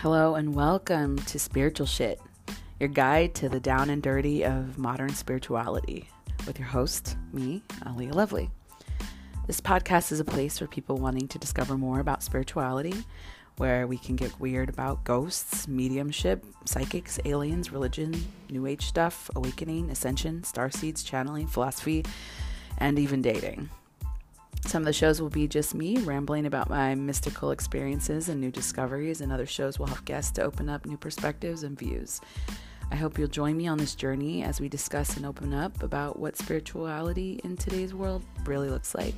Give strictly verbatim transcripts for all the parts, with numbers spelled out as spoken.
Hello and welcome to Spiritual Shit, your guide to the down and dirty of modern spirituality, with your host, me, Aliyah Lovely. This podcast is a place for people wanting to discover more about spirituality, where we can get weird about ghosts, mediumship, psychics, aliens, religion, new age stuff, awakening, ascension, starseeds, channeling, philosophy, and even dating. Some of the shows will be just me rambling about my mystical experiences and new discoveries, and other shows will have guests to open up new perspectives and views. I hope you'll join me on this journey as we discuss and open up about what spirituality in today's world really looks like.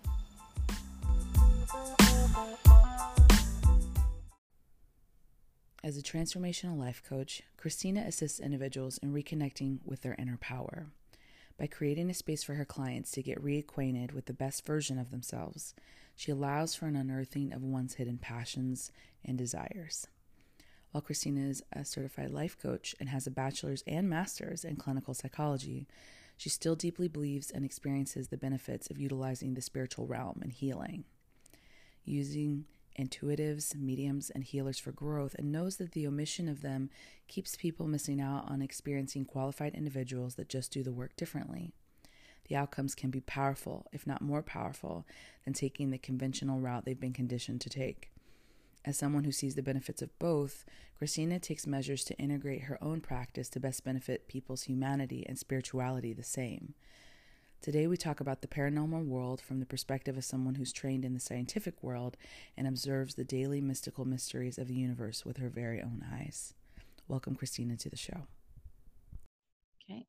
As a transformational life coach, Christina assists individuals in reconnecting with their inner power. By creating a space for her clients to get reacquainted with the best version of themselves, she allows for an unearthing of one's hidden passions and desires. While Christina is a certified life coach and has a bachelor's and master's in clinical psychology, she still deeply believes and experiences the benefits of utilizing the spiritual realm and healing. Using intuitives, mediums, and healers for growth, and knows that the omission of them keeps people missing out on experiencing qualified individuals that just do the work differently. The outcomes can be powerful, if not more powerful, than taking the conventional route they've been conditioned to take. As someone who sees the benefits of both, Christina takes measures to integrate her own practice to best benefit people's humanity and spirituality the same. Today we talk about the paranormal world from the perspective of someone who's trained in the scientific world and observes the daily mystical mysteries of the universe with her very own eyes. Welcome, Christina, to the show. Okay.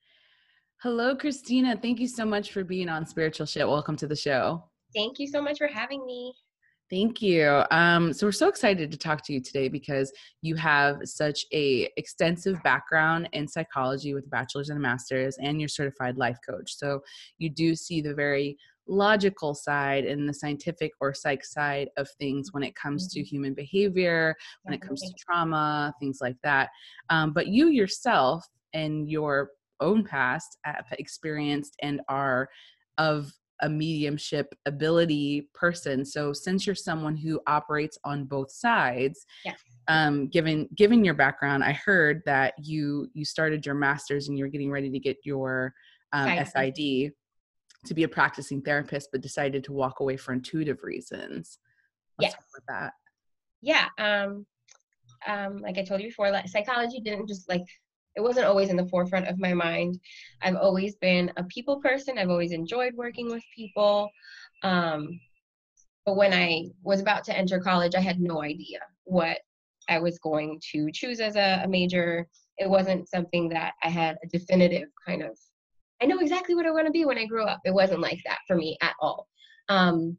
Hello, Christina. Thank you so much for being on Spiritual Shit. Welcome to the show. Thank you so much for having me. Thank you. Um, so we're so excited to talk to you today because you have such a extensive background in psychology with a bachelor's and a master's, and you're certified life coach. So you do see the very logical side and the scientific or psych side of things when it comes to human behavior, when it comes to trauma, things like that. Um, but you yourself and your own past have experienced and are of a mediumship ability person. So since you're someone who operates on both sides, yeah. um, given given your background, I heard that you you started your master's and you were getting ready to get your um, S I D to be a practicing therapist, but decided to walk away for intuitive reasons. Let's yes. talk about that. Yeah. Um, um, like I told you before, like, psychology didn't just like, it wasn't always in the forefront of my mind. I've always been a people person. I've always enjoyed working with people. Um, but when I was about to enter college, I had no idea what I was going to choose as a, a major. It wasn't something that I had a definitive kind of, I know exactly what I want to be when I grow up. It wasn't like that for me at all. Um,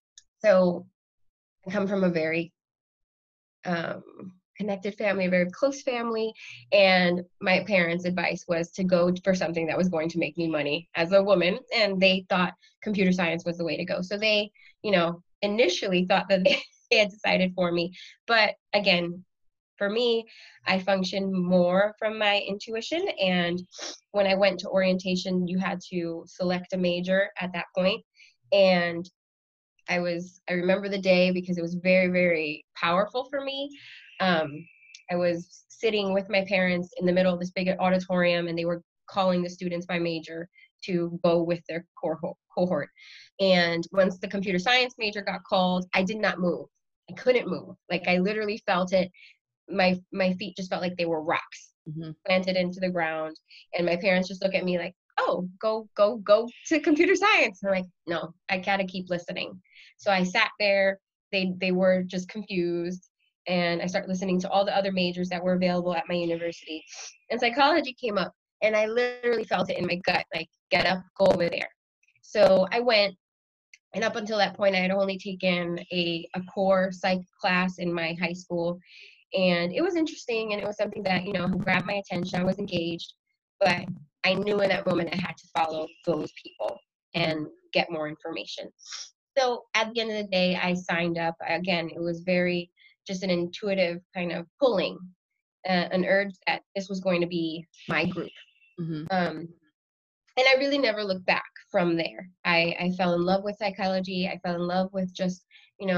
so I come from a very um, connected family, a very close family, and my parents' advice was to go for something that was going to make me money as a woman, and they thought computer science was the way to go. So they, you know, initially thought that they, they had decided for me, but again, for me, I function more from my intuition, and when I went to orientation, you had to select a major at that point, and I was, I remember the day because it was very, very powerful for me. Um, I was sitting with my parents in the middle of this big auditorium, and they were calling the students by major to go with their cohort. And once the computer science major got called, I did not move. I couldn't move. Like, I literally felt it. My, my feet just felt like they were rocks mm-hmm. planted into the ground. And my parents just look at me like, oh, go, go, go to computer science. And I'm like, no, I gotta keep listening. So I sat there. They, they were just confused. And I started listening to all the other majors that were available at my university. And psychology came up, and I literally felt it in my gut, like, get up, go over there. So I went, and up until that point, I had only taken a, a core psych class in my high school. And it was interesting, and it was something that, you know, grabbed my attention. I was engaged, but I knew in that moment I had to follow those people and get more information. So at the end of the day, I signed up. Again, it was very just an intuitive kind of pulling, uh, an urge that this was going to be my group. Mm-hmm. Um, and I really never looked back from there. I, I fell in love with psychology. I fell in love with just, you know,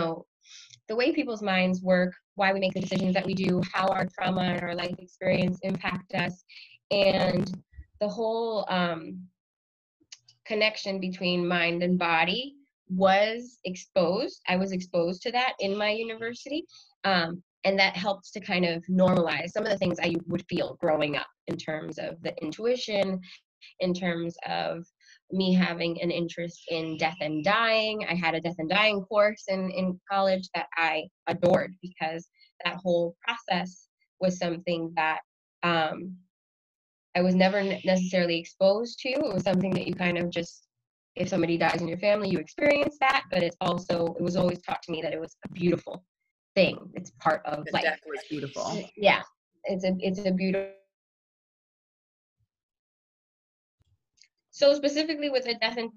the way people's minds work, why we make the decisions that we do, how our trauma and our life experience impact us, and the whole um, connection between mind and body was exposed. I was exposed to that in my university. Um, and that helped to kind of normalize some of the things I would feel growing up in terms of the intuition, in terms of me having an interest in death and dying. I had a death and dying course in, in college that I adored because that whole process was something that um, I was never necessarily exposed to. It was something that you kind of just, if somebody dies in your family, you experience that, but it's also, it was always taught to me that it was a beautiful thing. It's part of life. Death was beautiful. Yeah, it's a, it's a beautiful. So specifically with the death and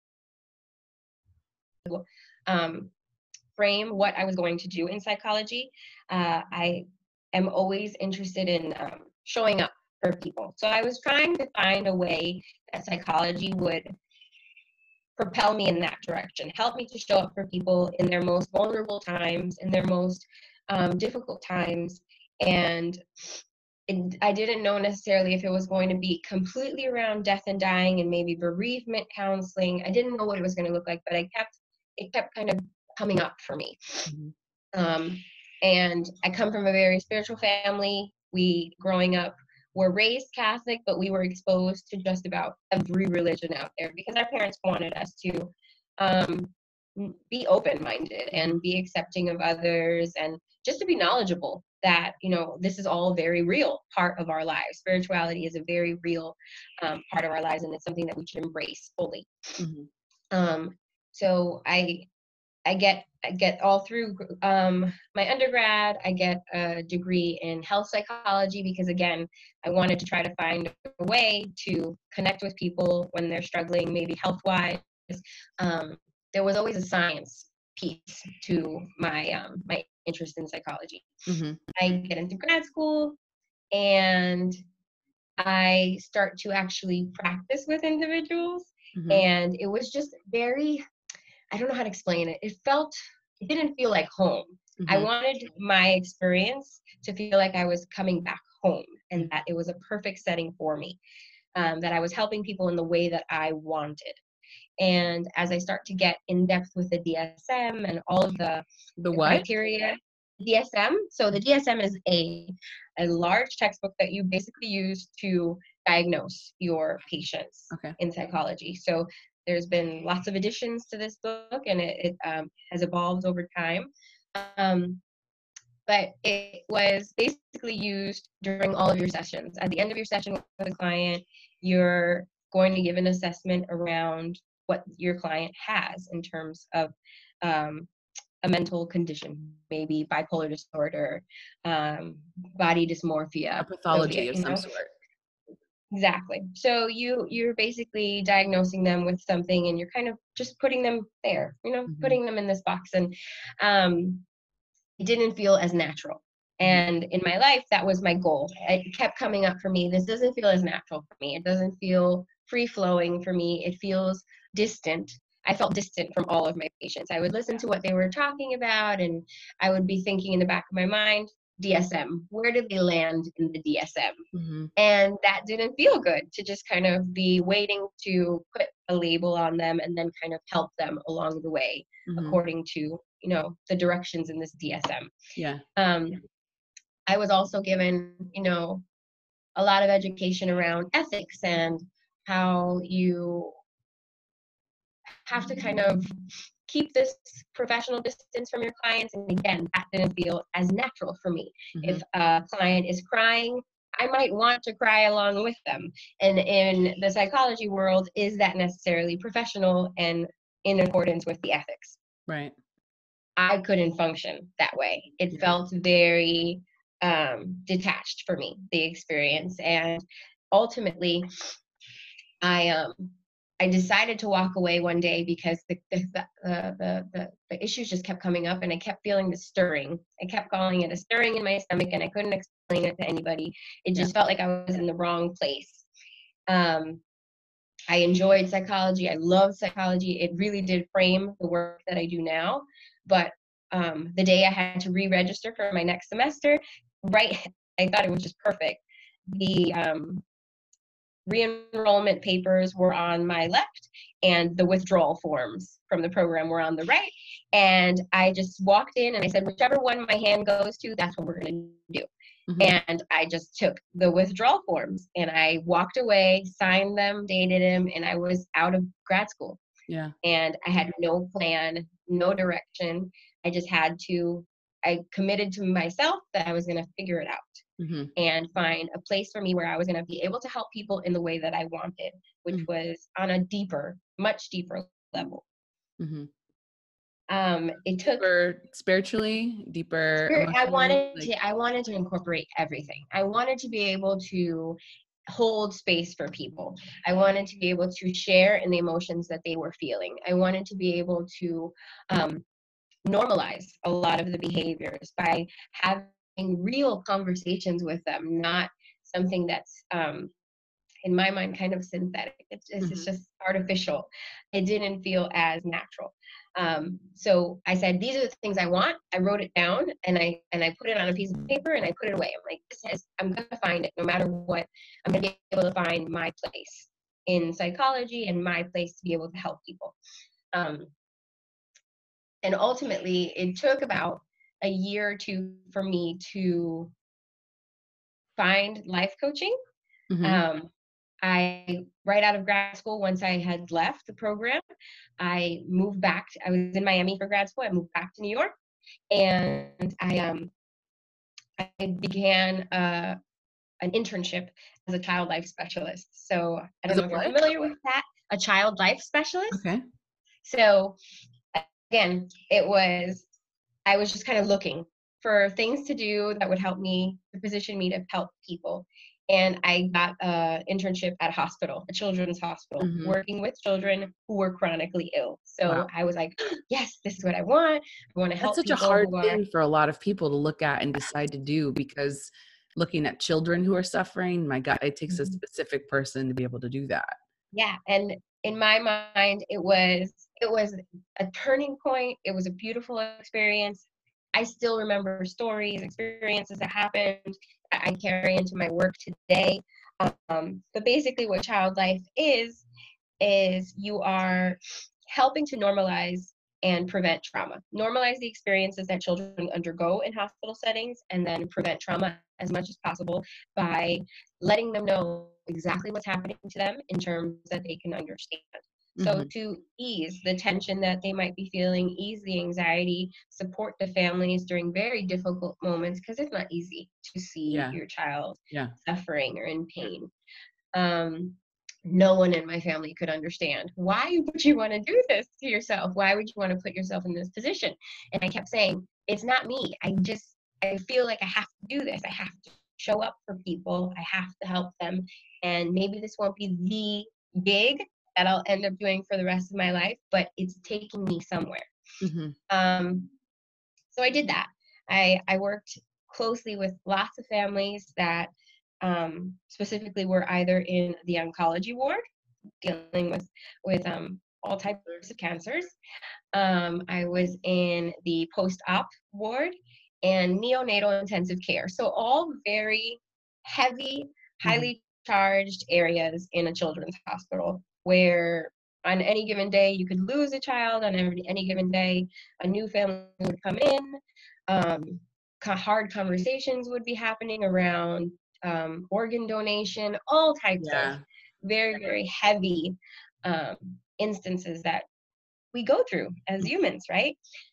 um, frame what I was going to do in psychology, uh, I am always interested in um, showing up for people. So I was trying to find a way that psychology would propel me in that direction, help me to show up for people in their most vulnerable times, in their most um, difficult times. And it, I didn't know necessarily if it was going to be completely around death and dying and maybe bereavement counseling. I didn't know what it was going to look like, but I kept, it kept kind of coming up for me. Mm-hmm. Um, and I come from a very spiritual family. We, growing up, were raised Catholic, but we were exposed to just about every religion out there because our parents wanted us to um, be open-minded and be accepting of others and just to be knowledgeable that, you know, this is all very real part of our lives. Spirituality is a very real um, part of our lives, and it's something that we should embrace fully. Mm-hmm. Um, so I I get I get all through um, my undergrad, I get a degree in health psychology because, again, I wanted to try to find a way to connect with people when they're struggling, maybe health-wise. Um, there was always a science piece to my um, my interest in psychology. Mm-hmm. I get into grad school, and I start to actually practice with individuals, mm-hmm. and it was just very, I don't know how to explain it. It felt, it didn't feel like home. Mm-hmm. I wanted my experience to feel like I was coming back home and that it was a perfect setting for me, um, that I was helping people in the way that I wanted. And as I start to get in depth with the D S M and all of the, the, the criteria, D S M. So the D S M is a, a large textbook that you basically use to diagnose your patients okay. in psychology. So there's been lots of additions to this book, and it, it um, has evolved over time. Um, but it was basically used during all of your sessions. At the end of your session with a client, you're going to give an assessment around what your client has in terms of um, a mental condition, maybe bipolar disorder, um, body dysmorphia. A pathology so, of some know? sort. Exactly. So you, you're basically diagnosing them with something, and you're kind of just putting them there, you know, mm-hmm. putting them in this box. And um, it didn't feel as natural. And in my life, that was my goal. It kept coming up for me. This doesn't feel as natural for me. It doesn't feel free-flowing for me. It feels distant. I felt distant from all of my patients. I would listen to what they were talking about, and I would be thinking in the back of my mind, D S M, where did they land in the D S M? Mm-hmm. And that didn't feel good, to just kind of be waiting to put a label on them and then kind of help them along the way, mm-hmm. according to, you know, the directions in this D S M. Yeah. Um, I was also given, you know, a lot of education around ethics and how you have to kind of keep this professional distance from your clients. And again, that didn't feel as natural for me. Mm-hmm. If a client is crying, I might want to cry along with them. And in the psychology world, is that necessarily professional and in accordance with the ethics? Right. I couldn't function that way. It yeah. felt very um, detached for me, the experience. And ultimately, I um I decided to walk away one day because the the, the the the the issues just kept coming up, and I kept feeling the stirring. I kept calling it a stirring in my stomach, and I couldn't explain it to anybody. It just yeah. felt like I was in the wrong place. Um, I enjoyed psychology. I loved psychology. It really did frame the work that I do now. But um, the day I had to re-register for my next semester, right, I thought it was just perfect. The um, re-enrollment papers were on my left and the withdrawal forms from the program were on the right. And I just walked in and I said, whichever one my hand goes to, that's what we're going to do. Mm-hmm. And I just took the withdrawal forms and I walked away, signed them, dated them, and I was out of grad school. Yeah. And I had no plan, no direction. I just had to, I committed to myself that I was going to figure it out. Mm-hmm. And find a place for me where I was going to be able to help people in the way that I wanted, which mm-hmm. was on a deeper, much deeper level. Mm-hmm. Um, it took deeper spiritually, deeper. Spirit, I wanted like, to. I wanted to incorporate everything. I wanted to be able to hold space for people. I wanted to be able to share in the emotions that they were feeling. I wanted to be able to um, normalize a lot of the behaviors by having real conversations with them, not something that's um, in my mind kind of synthetic. It's, it's mm-hmm. just artificial. It didn't feel as natural. Um, so I said, these are the things I want. I wrote it down and I and I put it on a piece of paper and I put it away. I'm like, this is, I'm gonna find it no matter what. I'm gonna be able to find my place in psychology and my place to be able to help people. Um, And ultimately, it took about a year or two for me to find life coaching. Mm-hmm. Um, I, right out of grad school, once I had left the program, I moved back. To, I was in Miami for grad school. I moved back to New York, and I um, I began uh, an internship as a child life specialist. So I don't know if you're familiar with that. A child life specialist. Okay. So again, it was, I was just kind of looking for things to do that would help me, to position me to help people. And I got an internship at a hospital, a children's hospital, mm-hmm. working with children who were chronically ill. So wow. I was like, yes, this is what I want. I want to help people. That's such a hard thing are- for a lot of people to look at and decide to do, because looking at children who are suffering, my God, it takes mm-hmm. a specific person to be able to do that. Yeah. And in my mind, it was, it was a turning point. It was a beautiful experience. I still remember stories, experiences that happened that I carry into my work today. Um, but basically what child life is, is you are helping to normalize and prevent trauma. Normalize the experiences that children undergo in hospital settings, and then prevent trauma as much as possible by letting them know exactly what's happening to them in terms that they can understand. So mm-hmm. to ease the tension that they might be feeling, ease the anxiety, support the families during very difficult moments, because it's not easy to see yeah. your child yeah. suffering or in pain. Um, no one in my family could understand. Why would you want to do this to yourself? Why would you want to put yourself in this position? And I kept saying, it's not me. I just, I feel like I have to do this. I have to show up for people. I have to help them. And maybe this won't be the gig that I'll end up doing for the rest of my life, but it's taking me somewhere. Mm-hmm. Um, so I did that. I, I worked closely with lots of families that um, specifically were either in the oncology ward, dealing with, with um, all types of cancers. Um, I was in the post-op ward and neonatal intensive care. So all very heavy, mm-hmm. highly charged areas in a children's hospital, where on any given day you could lose a child, on every, any given day a new family would come in, um, hard conversations would be happening around um, organ donation, all types yeah. of very, very heavy um, instances that we go through as humans, right?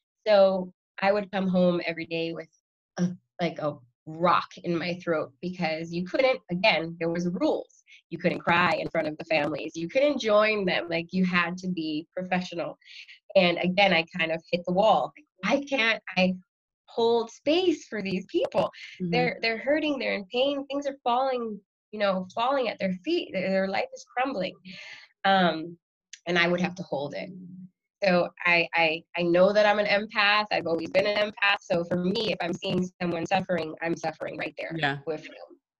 So I would come home every day with a, like a rock in my throat, because you couldn't, again, there was rules. You couldn't cry in front of the families. You couldn't join them. Like, you had to be professional. And again, I kind of hit the wall. Why can't I hold space for these people? Mm-hmm. They're they're hurting. They're in pain. Things are falling, you know, falling at their feet. Their, their life is crumbling. Um, and I would have to hold it. So I, I I know that I'm an empath. I've always been an empath. So for me, if I'm seeing someone suffering, I'm suffering right there yeah. with them.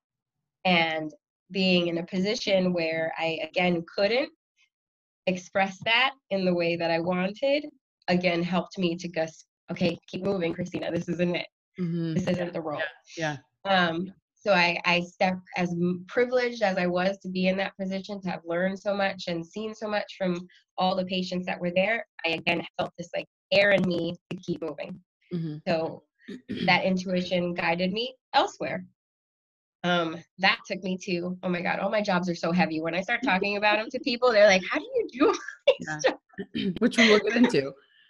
And being in a position where I, again, couldn't express that in the way that I wanted, again, helped me to just okay, keep moving, Christina. This isn't it. Mm-hmm. This isn't the role. Yeah. Um, so I, I stepped, as privileged as I was to be in that position, to have learned so much and seen so much from all the patients that were there, I again felt this like air in me to keep moving. Mm-hmm. So that intuition guided me elsewhere. Um, that took me to, oh my God, all my jobs are so heavy. When I start talking about them to people, they're like, how do you do all these Yeah. jobs? Which we will get into.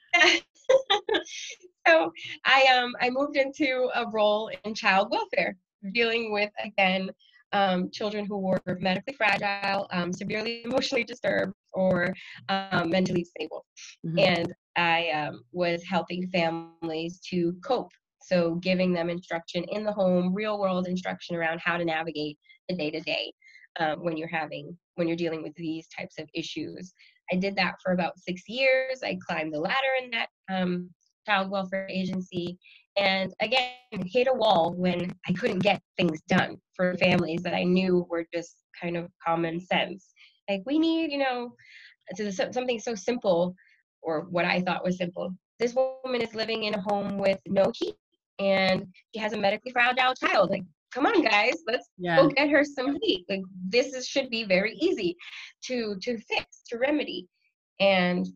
So I um I moved into a role in child welfare, dealing with, again, um, children who were medically fragile, um, severely emotionally disturbed, or um, mentally disabled. Mm-hmm. And I um, was helping families to cope. So giving them instruction in the home, real world instruction around how to navigate the day to day when you're having, when you're dealing with these types of issues. I did that for about six years. I climbed the ladder in that um, child welfare agency, and again hit a wall when I couldn't get things done for families that I knew were just kind of common sense. Like, we need, you know, something so simple, or what I thought was simple. This woman is living in a home with no heat, and she has a medically fragile child. Like, come on, guys, let's Yeah. go get her some heat. Like, this is, should be very easy to to fix, to remedy. And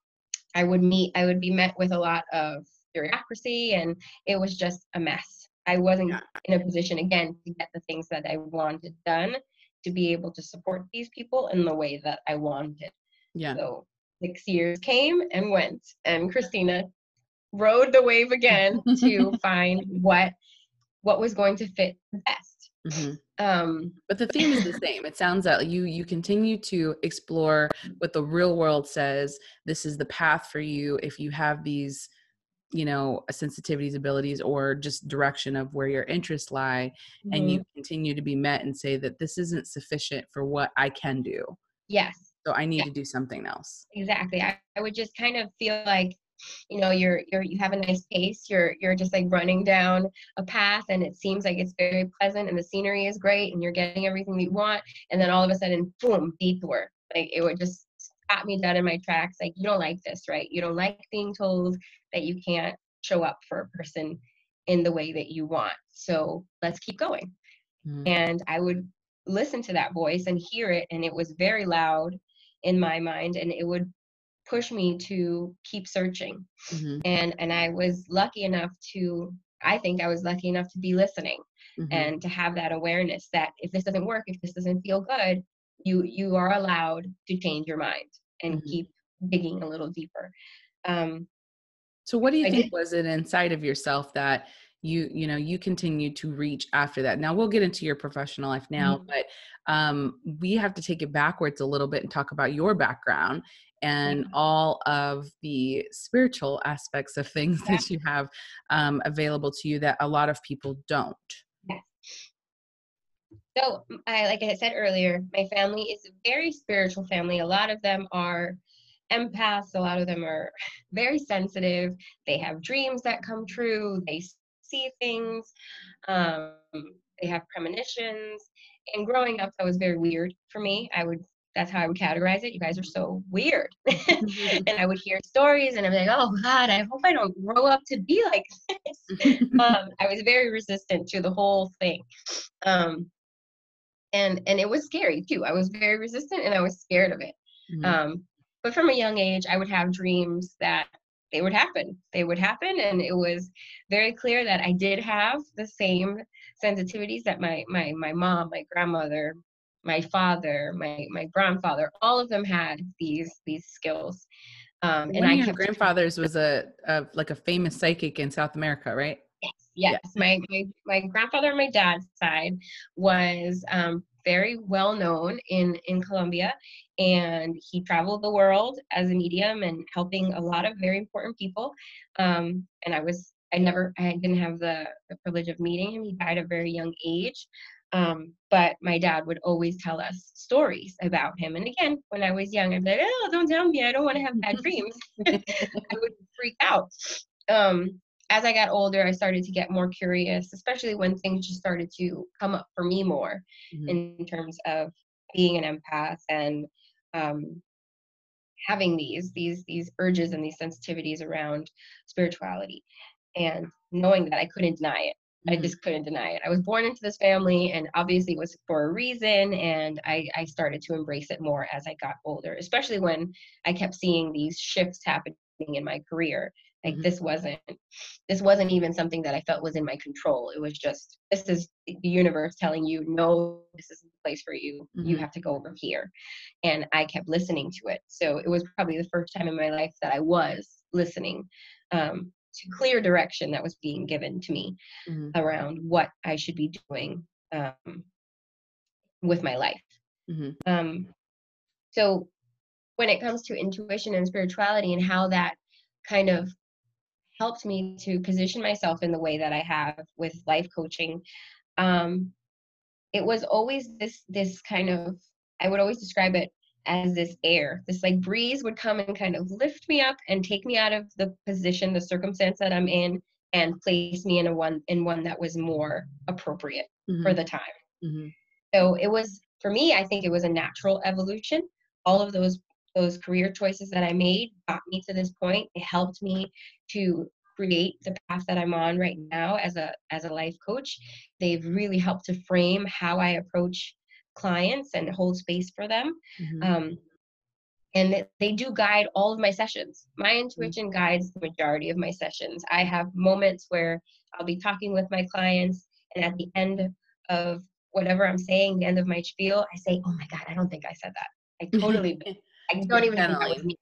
I would meet, I would be met with a lot of bureaucracy, and it was just a mess. I wasn't Yeah. in a position, again, to get the things that I wanted done, to be able to support these people in the way that I wanted. Yeah. So six years came and went, and Christina rode the wave again to find what what was going to fit best. Mm-hmm. Um, but the theme is the same. It sounds like you you continue to explore what the real world says. This is the path for you if you have these, you know, sensitivities, abilities, or just direction of where your interests lie. Mm-hmm. And you continue to be met and say that this isn't sufficient for what I can do. Yes. So I need yes. to do something else. Exactly. I, I would just kind of feel like, you know, you're you're you have a nice pace. You're you're just like running down a path, and it seems like it's very pleasant, and the scenery is great, and you're getting everything you want. And then all of a sudden, boom, detour. Like, it would just stop me dead in my tracks. Like, you don't like this, right? You don't like being told that you can't show up for a person in the way that you want. So let's keep going. Mm-hmm. And I would listen to that voice and hear it, and it was very loud in my mind, and it would push me to keep searching. Mm-hmm. And and I was lucky enough to, I think I was lucky enough to be listening, mm-hmm. and to have that awareness that if this doesn't work, if this doesn't feel good, you you are allowed to change your mind and mm-hmm. keep digging a little deeper. Um, so what do you I think did. was it inside of yourself that you, you know, you continue to reach after that? Now we'll get into your professional life now, mm-hmm. but um, we have to take it backwards a little bit and talk about your background and yeah. all of the spiritual aspects of things yeah. that you have um, available to you that a lot of people don't. Yes. So I, like I said earlier, my family is a very spiritual family. A lot of them are empaths. A lot of them are very sensitive. They have dreams that come true. They see things. Um, they have premonitions. And growing up, that was very weird for me. I would, that's how I would categorize it. You guys are so weird. And I would hear stories, and I'm like, oh God, I hope I don't grow up to be like this. um, I was very resistant to the whole thing. Um, and, and it was scary too. I was very resistant, and I was scared of it. Mm-hmm. Um, but from a young age, I would have dreams that they would happen. They would happen. And it was very clear that I did have the same sensitivities that my my my mom, my grandmother, my father, my my grandfather, all of them had these these skills. Um, One and of I your kept grandfathers was a, a like a famous psychic in South America, right? Yes, yes. Yeah. My, my my grandfather on my dad's side was um, very well known in, in Colombia, and he traveled the world as a medium and helping a lot of very important people. Um, and I was, I never, I didn't have the, the privilege of meeting him. He died at a very young age. Um, but my dad would always tell us stories about him. And again, when I was young, I'd be like, oh, don't tell me, I don't want to have bad dreams. I would freak out. Um, as I got older, I started to get more curious, especially when things just started to come up for me more, mm-hmm. in terms of being an empath and um, having these these these urges and these sensitivities around spirituality, and knowing that I couldn't deny it. I Mm-hmm. just couldn't deny it. I was born into this family, and obviously it was for a reason. And I, I started to embrace it more as I got older, especially when I kept seeing these shifts happening in my career. Like Mm-hmm. this wasn't, this wasn't even something that I felt was in my control. It was just, this is the universe telling you, no, this isn't the place for you. You Mm-hmm. have to go over here. And I kept listening to it. So it was probably the first time in my life that I was listening um, to clear direction that was being given to me Mm-hmm. around what I should be doing um, with my life. Mm-hmm. Um, so when it comes to intuition and spirituality and how that kind of helped me to position myself in the way that I have with life coaching, um, it was always this this kind of, I would always describe it as this air, this like breeze would come and kind of lift me up and take me out of the position, the circumstance that I'm in, and place me in a one in one that was more appropriate for Mm-hmm. the time. Mm-hmm. So it was, for me, I think it was a natural evolution. All of those those career choices that I made got me to this point. It helped me to create the path that I'm on right now as a as a life coach. They've really helped to frame how I approach clients and hold space for them. Mm-hmm. Um, and they do guide all of my sessions. My intuition guides the majority of my sessions. I have moments where I'll be talking with my clients, and at the end of whatever I'm saying, the end of my spiel, I say, "Oh my God, I don't think I said that. I totally, I don't You're even think that was channeling. me.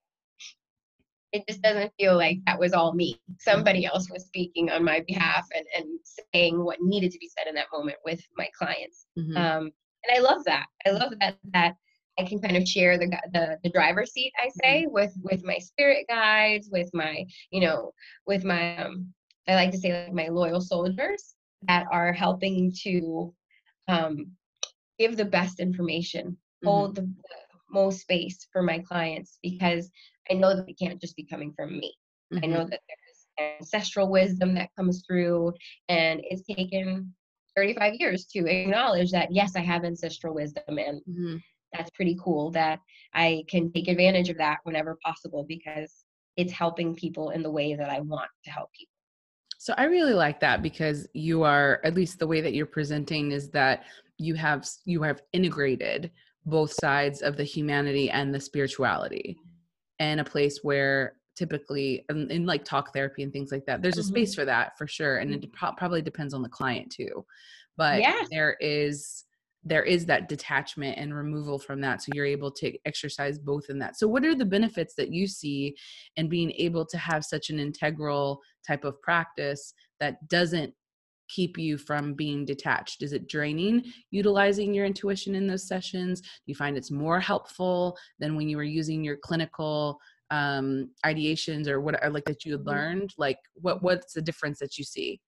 It just doesn't feel like that was all me. Mm-hmm. Somebody else was speaking on my behalf and, and saying what needed to be said in that moment with my clients." Mm-hmm. Um, and I love that. I love that that I can kind of share the the, the driver's seat, I say, with with my spirit guides, with my, you know, with my um, I like to say like my loyal soldiers that are helping to um, give the best information, Mm-hmm. hold the, the most space for my clients, because I know that it can't just be coming from me. I Mm-hmm. know that there's ancestral wisdom that comes through, and it's taken thirty-five years to acknowledge that, yes, I have ancestral wisdom, and Mm-hmm. that's pretty cool that I can take advantage of that whenever possible, because it's helping people in the way that I want to help people. So I really like that, because you are, at least the way that you're presenting is that you have you have integrated both sides of the humanity and the spirituality in a place where typically in, in like talk therapy and things like that, there's a space Mm-hmm. for that for sure. And it pro- probably depends on the client too. But Yes. there is there is that detachment and removal from that. So you're able to exercise both in that. So what are the benefits that you see in being able to have such an integral type of practice that doesn't keep you from being detached? Is it draining utilizing your intuition in those sessions? Do you find it's more helpful than when you were using your clinical um, ideations or what, or like that you had learned? Like what, what's the difference that you see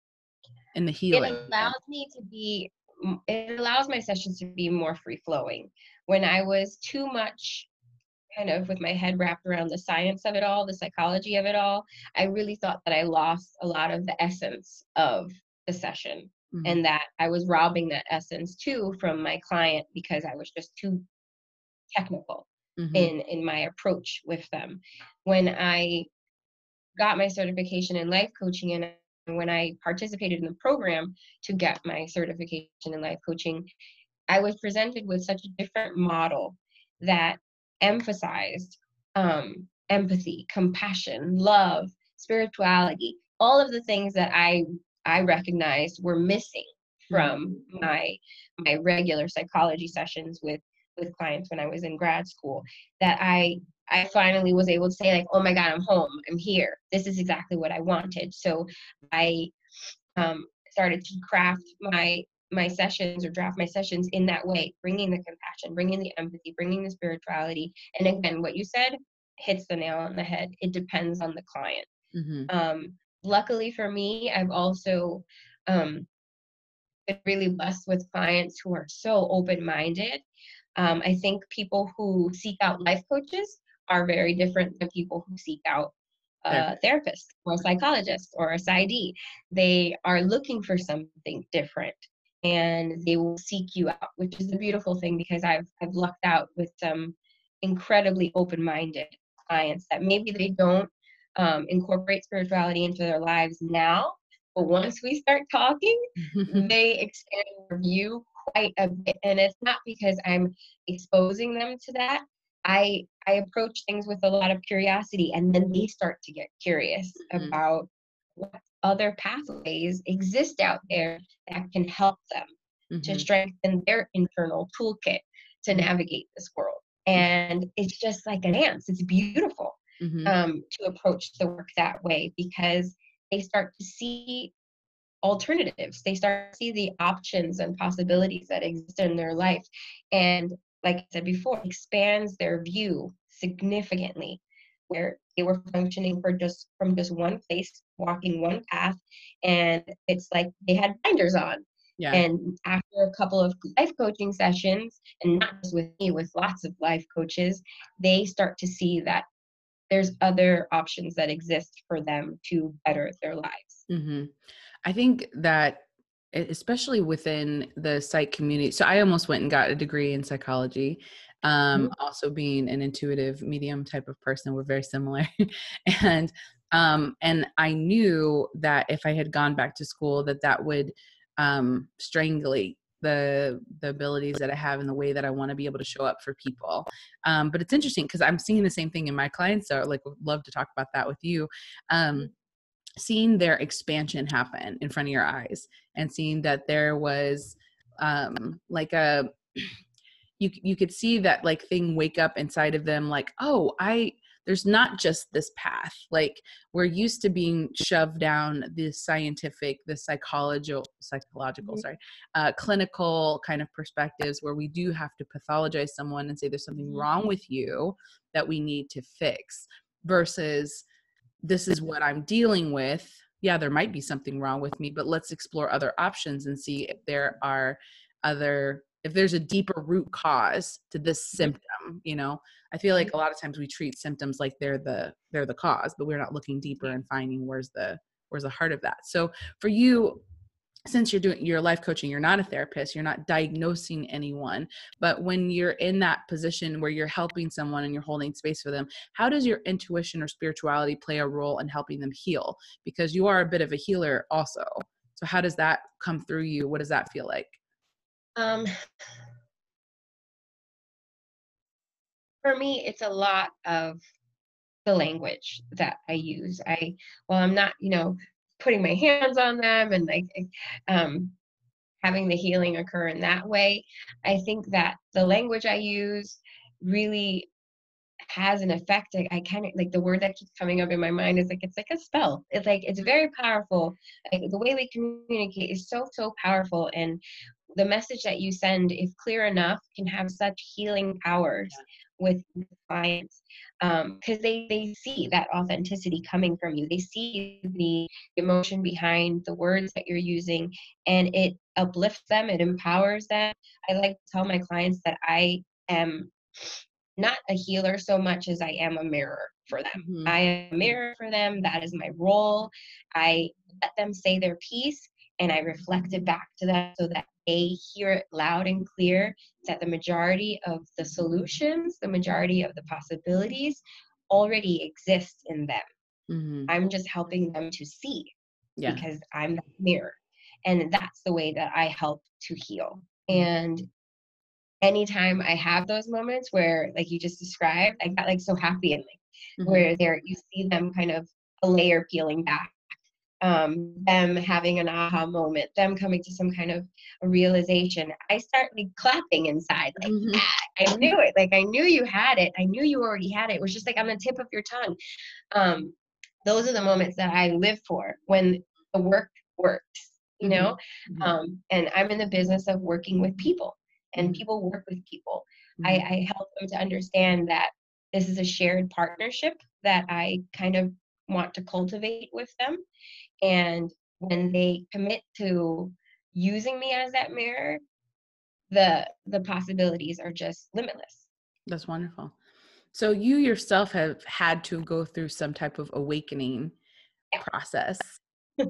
in the It healing even? allows me to be, it allows my sessions to be more free flowing. When I was too much kind of with my head wrapped around the science of it all, the psychology of it all, I really thought that I lost a lot of the essence of the session, Mm-hmm. and that I was robbing that essence too from my client because I was just too technical Mm-hmm. in in my approach with them. When I got my certification in life coaching, and when I participated in the program to get my certification in life coaching, I was presented with such a different model that emphasized um, empathy, compassion, love, spirituality, all of the things that I I recognized were missing Mm-hmm. from my my regular psychology sessions with with clients when I was in grad school. That I I finally was able to say like, oh my God, I'm home, I'm here. This is exactly what I wanted. So I um, started to craft my my sessions or draft my sessions in that way, bringing the compassion, bringing the empathy, bringing the spirituality. And again, what you said hits the nail on the head. It depends on the client. Mm-hmm. Um, luckily for me, I've also um, been really blessed with clients who are so open-minded. Um, I think people who seek out life coaches are very different than people who seek out a Therapist. therapist or a psychologist or a PsyD. They are looking for something different, and they will seek you out, which is a beautiful thing, because I've I've lucked out with some incredibly open-minded clients that maybe they don't um, incorporate spirituality into their lives now, but once we start talking, they expand their view quite a bit. And it's not because I'm exposing them to that. I I approach things with a lot of curiosity, and then they start to get curious Mhm. about what other pathways exist out there that can help them to Mhm. strengthen their internal toolkit to Mhm. navigate this world. And it's just like a dance. It's beautiful Mhm. um, to approach the work that way, because they start to see alternatives. They start to see the options and possibilities that exist in their life. And like I said before, expands their view significantly, where they were functioning for just from just one place, walking one path, and it's like they had blinders on. Yeah. And after a couple of life coaching sessions, and not just with me, with lots of life coaches, they start to see that there's other options that exist for them to better their lives. Mm-hmm. I think that e- especially within the psych community. So I almost went and got a degree in psychology. Um, Mhm. also being an intuitive medium type of person, we're very similar. and um, and I knew that if I had gone back to school, that that would um, strangulate the the abilities that I have and the way that I want to be able to show up for people. Um, but it's interesting because I'm seeing the same thing in my clients. So like, would love to talk about that with you. Um, seeing their expansion happen in front of your eyes and seeing that there was um like a you you could see that like thing wake up inside of them like, oh, I there's not just this path. Like we're used to being shoved down the scientific, the psychological psychological Mhm. sorry uh clinical kind of perspectives where we do have to pathologize someone and say there's something Mhm. wrong with you that we need to fix, versus this is what I'm dealing with. Yeah, there might be something wrong with me, but let's explore other options and see if there are other, if there's a deeper root cause to this symptom. You know, I feel like a lot of times we treat symptoms like they're the, they're the cause, but we're not looking deeper and finding where's the, where's the heart of that. So for you, since you're doing your life coaching, you're not a therapist, you're not diagnosing anyone, but when you're in that position where you're helping someone and you're holding space for them, how does your intuition or spirituality play a role in helping them heal? Because you are a bit of a healer also. So how does that come through you? What does that feel like? Um, for me, it's a lot of the language that I use. I, well, I'm not, you know, putting my hands on them and like um, having the healing occur in that way. I think that the language I use really has an effect. I, I kind of like the word that keeps coming up in my mind is like it's like a spell. It's like it's very powerful. Like the way we communicate is so so powerful, and the message that you send, if clear enough, can have such healing powers with clients because um, they they see that authenticity coming from you. They see the emotion behind the words that you're using, and it uplifts them. It empowers them. I like to tell my clients that I am not a healer so much as I am a mirror for them. Mm-hmm. I am a mirror for them. That is my role. I let them say their piece and I reflect it back to them so that they hear it loud and clear that the majority of the solutions, the majority of the possibilities already exist in them. Mm-hmm. I'm just helping them to see Yeah. because I'm the mirror. And that's the way that I help to heal. And anytime I have those moments where, like you just described, I got like so happy and like Mm-hmm. where there you see them kind of a layer peeling back, um, them having an aha moment, them coming to some kind of a realization. I start like clapping inside, like, Mm-hmm. yeah, I knew it. Like I knew you had it. I knew you already had it. It was just like on the tip of your tongue. Um, those are the moments that I live for when the work works, you know? Mm-hmm. Um, and I'm in the business of working with people, and Mm-hmm. people work with people. I, Mm-hmm. I help them to understand that this is a shared partnership that I kind of want to cultivate with them. And when they commit to using me as that mirror, the the possibilities are just limitless. That's wonderful. So you yourself have had to go through some type of awakening process.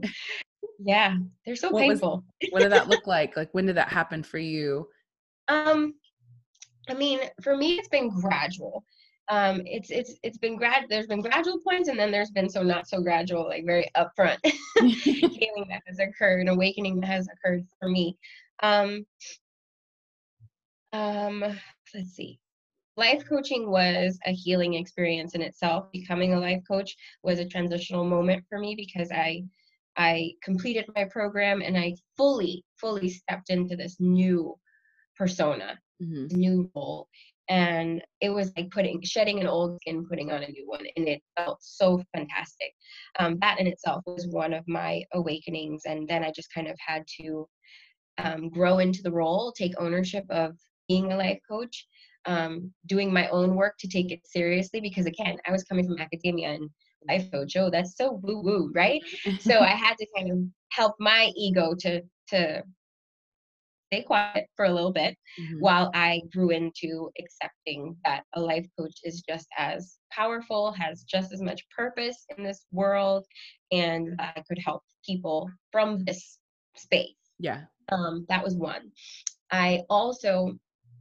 Yeah, they're so What was, painful. what did that look like? Like, when did that happen for you? Um, I mean, for me, it's been gradual. Um, it's it's it's been grad. There's been gradual points, and then there's been some not so gradual, like very upfront healing that has occurred, awakening that has occurred for me. Um, um, let's see. Life coaching was a healing experience in itself. Becoming a life coach was a transitional moment for me because I I completed my program and I fully fully stepped into this new persona, Mm-hmm. new role. And it was like putting, shedding an old skin, putting on a new one. And it felt so fantastic. Um, that in itself was one of my awakenings. And then I just kind of had to um, grow into the role, take ownership of being a life coach, um, doing my own work to take it seriously. Because again, I was coming from academia and life coach. Oh, that's so woo woo, right? So I had to kind of help my ego to to stay quiet for a little bit Mm-hmm. while I grew into accepting that a life coach is just as powerful, has just as much purpose in this world, and that I could help people from this space. Yeah. Um, that was one. I also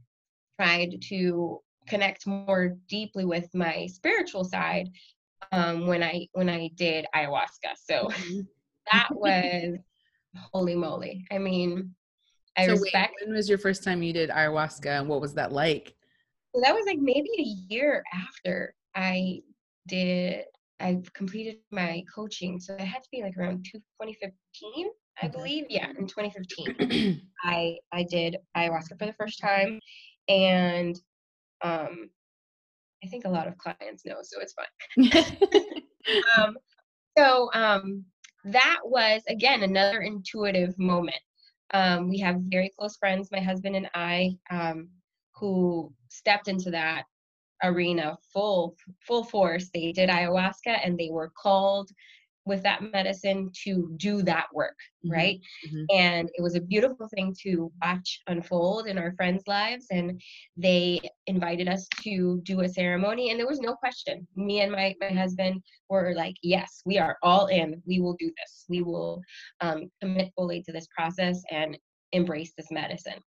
tried to connect more deeply with my spiritual side um, when I when I did ayahuasca. So Mm-hmm. that was holy moly. I mean, I So wait, respect. when was your first time you did ayahuasca and what was that like? So that was like maybe a year after I did, I completed my coaching. So it had to be like around two, twenty fifteen, I believe. Yeah, in twenty fifteen, Okay. I I did ayahuasca for the first time, and um, I think a lot of clients know, so it's fine. um, so um, that was again another intuitive moment. Um, we have very close friends, my husband and I, um, who stepped into that arena full full force. They did ayahuasca and they were called with that medicine to do that work, Mm-hmm. right? Mm-hmm. And it was a beautiful thing to watch unfold in our friends' lives. And they invited us to do a ceremony, and there was no question. Me and my, my husband were like, yes, we are all in. We will do this. We will um, commit fully to this process and embrace this medicine.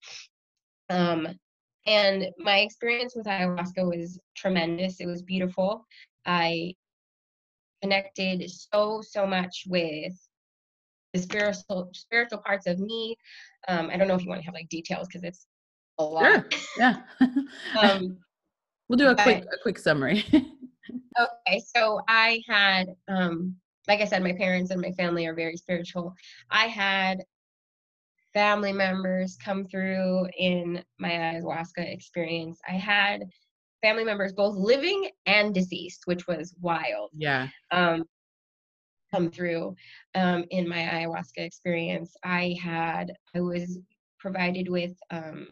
Um, and my experience with ayahuasca was tremendous. It was beautiful. I connected so, so much with the spiritual spiritual parts of me. Um, I don't know if you want to have like details because it's a lot. Sure. Yeah. um, We'll do a quick but a quick summary. okay, so I had, um, like I said, my parents and my family are very spiritual. I had family members come through in my ayahuasca experience. I had family members both living and deceased, which was wild. Yeah. Um, come through um, in my ayahuasca experience. I had, I was provided with um,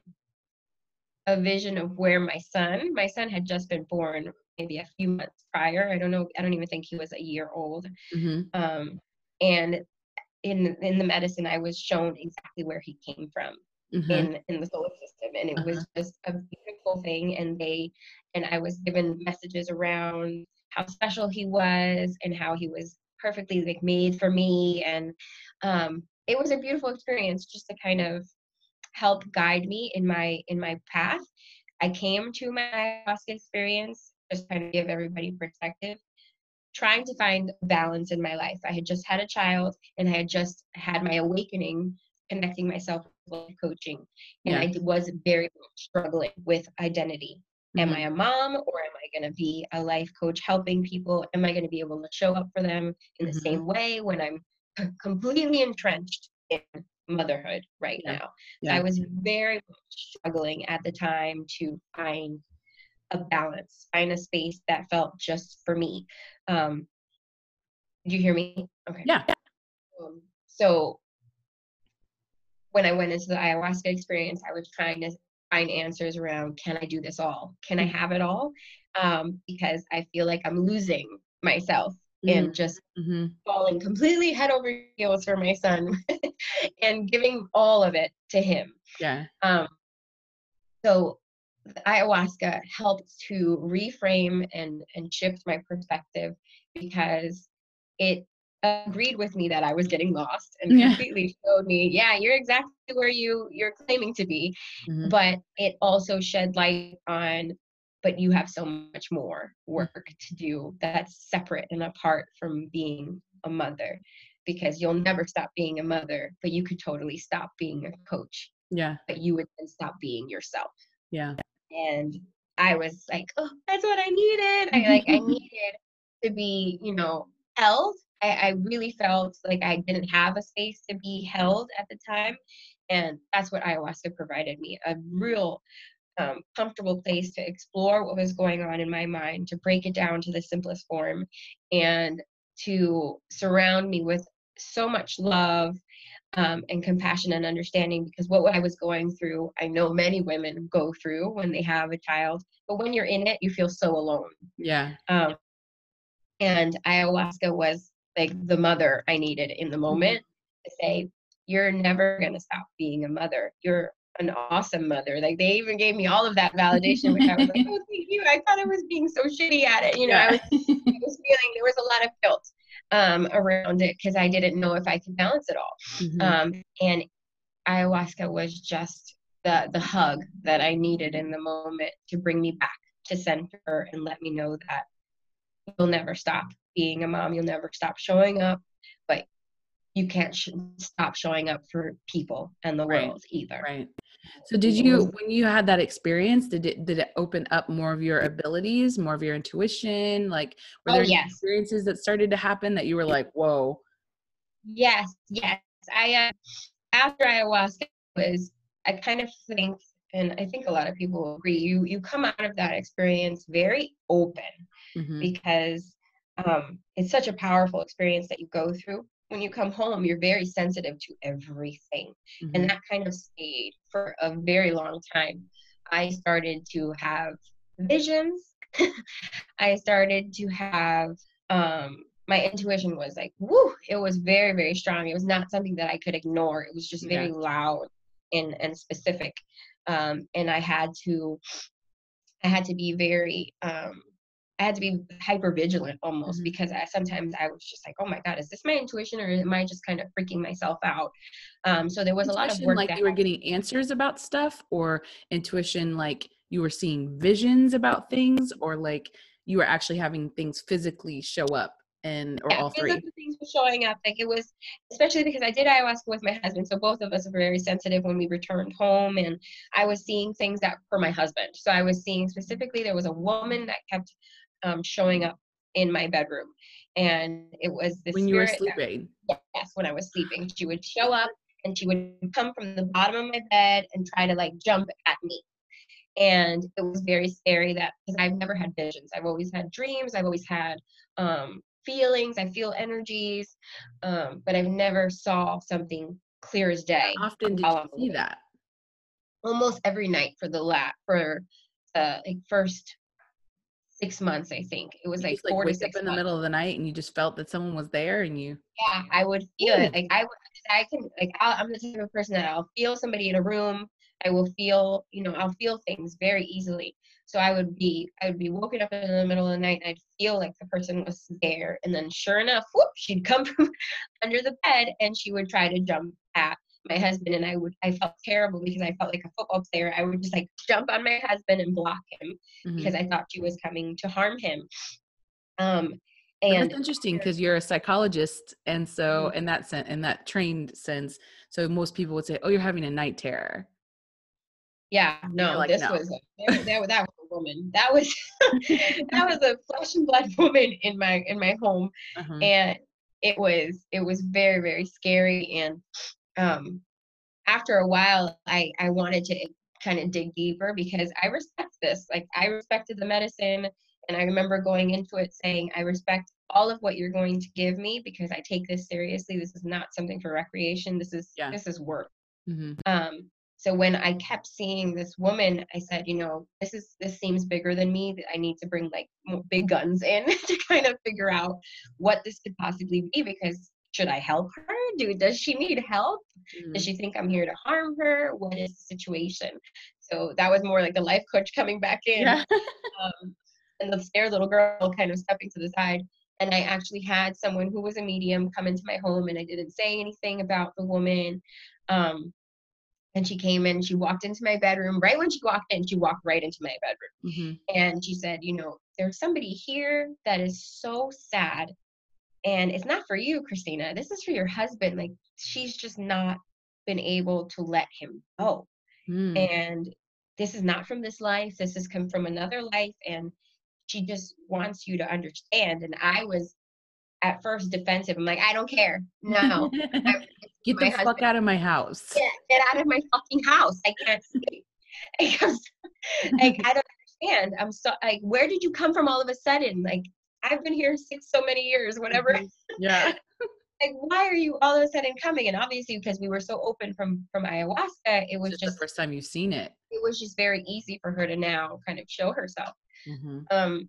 a vision of where my son, my son had just been born maybe a few months prior. I don't know, I don't even think he was a year old. Mm-hmm. Um, and in in the medicine, I was shown exactly where he came from Mm-hmm. in in the solar system, and it Uh-huh. was just a beautiful thing. And they and I was given messages around how special he was and how he was perfectly like made for me. And um, it was a beautiful experience just to kind of help guide me in my in my path. I came to my ayahuasca experience just kind of give everybody perspective, trying to find balance in my life. I had just had a child and I had just had my awakening, connecting myself with life coaching. And Yeah. I was very much struggling with identity. Am I Mm-hmm. a mom, or am I going to be a life coach helping people? Am I going to be able to show up for them in the Mm-hmm. same way when I'm completely entrenched in motherhood right Yeah. now? So I Yeah. was very much struggling at the time to find a balance, find a space that felt just for me. Um, did you hear me? Okay. Yeah. Um, so when I went into the ayahuasca experience, I was trying to find answers around, can I do this all? Can I have it all? Um, because I feel like I'm losing myself and just Mm-hmm. falling completely head over heels for my son and giving all of it to him. Yeah. Um, so ayahuasca helped to reframe and and shift my perspective because it agreed with me that I was getting lost and Yeah. completely showed me, yeah, you're exactly where you you're claiming to be. Mm-hmm. But it also shed light on, but you have so much more work to do that's separate and apart from being a mother, because you'll never stop being a mother, but you could totally stop being a coach, Yeah. but you would then stop being yourself. Yeah. And I was like, oh, that's what I needed. I like I needed to be, you know, held. I, I really felt like I didn't have a space to be held at the time. And that's what ayahuasca provided me, a real um, comfortable place to explore what was going on in my mind, to break it down to the simplest form, and to surround me with so much love, um, and compassion and understanding, because what I was going through, I know many women go through when they have a child, but when you're in it, you feel so alone. Yeah. Um, and ayahuasca was like the mother I needed in the moment to say, you're never going to stop being a mother. You're an awesome mother. Like they even gave me all of that validation, which I was like, oh, thank you. I thought I was being so shitty at it. You know, I Yeah. was, I was feeling there was a lot of guilt um, around it because I didn't know if I could balance it all. Mhm. Um, and ayahuasca was just the the hug that I needed in the moment to bring me back to center and let me know that you'll never stop being a mom. You'll never stop showing up, but you can't sh- stop showing up for people and the Right. world either. Right. So did It you, was, when you had that experience, did it, did it open up more of your abilities, more of your intuition? Like, were oh there any yes, experiences that started to happen that you were like, whoa? yes, yes. I uh, after ayahuasca was, I kind of think, and I think a lot of people will agree, you you come out of that experience very open, Mm-hmm. because um, it's such a powerful experience that you go through. When you come home, you're very sensitive to everything. Mm-hmm. And that kind of stayed for a very long time. I started to have visions. I started to have, um, my intuition was like, woo, it was very, very strong. It was not something that I could ignore. It was just Yeah. very loud and, and specific. Um, and I had to, I had to be very, um, I had to be hyper vigilant almost, Mm-hmm. because I, sometimes I was just like, oh my God, is this my intuition or am I just kind of freaking myself out? Um, so there was a lot of Intuition, work like that you were had to getting answers about stuff, or intuition, like you were seeing visions about things, or like you were actually having things physically show up, and or yeah, all three? physical things were showing up. Like it was, especially because I did ayahuasca with my husband. So both of us were very sensitive when we returned home. And I was seeing things that for my husband. So I was seeing specifically, there was a woman that kept um, showing up in my bedroom. And it was the When you were spirit sleeping. that, yes, when I was sleeping, she would show up and she would come from the bottom of my bed and try to like jump at me. And it was very scary, that because I've never had visions. I've always had dreams. I've always had um, feelings. I feel energies, um, but I've never saw something clear as day How often did while you I'm see awake. that? Almost every night for the lat for the like first six months. I think it was You like just like four to wake up six in the months. middle of the night and you just felt that someone was there and you. Yeah, I would feel Ooh. it. Like I would, I can like I'll, I'm the type of person that I'll feel somebody in a room. I will feel, you know, I'll feel things very easily. So I would be, I would be woken up in the middle of the night and I'd feel like the person was there. And then sure enough, whoop, she'd come from under the bed and she would try to jump at my husband. And I would, I felt terrible because I felt like a football player. I would just like jump on my husband and block him Mm-hmm. because I thought she was coming to harm him. Um, But and that's interesting because you're a psychologist, and so in that sense, in that trained sense, so most people would say, "Oh, you're having a night terror." yeah, And you're no, like, this "No." was that, that, that was a woman. That was that was a flesh and blood woman in my in my home, Uh-huh. and it was it was very very scary. And um, after a while, I I wanted to kind of dig deeper because I respect this. Like I respected the medicine, and I remember going into it saying, I respect all of what you're going to give me because I take this seriously. This is not something for recreation. This is Yeah. this is work. Mm-hmm. Um, so when I kept seeing this woman, I said, you know, this is this seems bigger than me. That I need to bring like more big guns in to kind of figure out what this could possibly be. Because should I help her? Do does she need help? Mm-hmm. Does she think I'm here to harm her? What is the situation? So that was more like the life coach coming back in, Yeah. um, and the scared little girl kind of stepping to the side. And I actually had someone who was a medium come into my home, and I didn't say anything about the woman. Um, and she came in, she walked into my bedroom. Right when she walked in, she walked right into my bedroom. Mm-hmm. And she said, you know, there's somebody here that is so sad. And it's not for you, Christina. This is for your husband. Like, she's just not been able to let him go. Mm. And this is not from this life. This has come from another life. And she just wants you to understand. And I was at first defensive. I'm like, I don't care. No, I, Get the my fuck husband, out of my house. get, get out of my fucking house. I can't sleep. Because, like, I don't understand. I'm so, like, where did you come from all of a sudden? Like, I've been here six so many years, whatever. Mhm. Yeah. Like, why are you all of a sudden coming? And obviously, because we were so open from from ayahuasca, it was It's just the just first time you've seen it. it was just very easy for her to now kind of show herself. Mm-hmm. Um,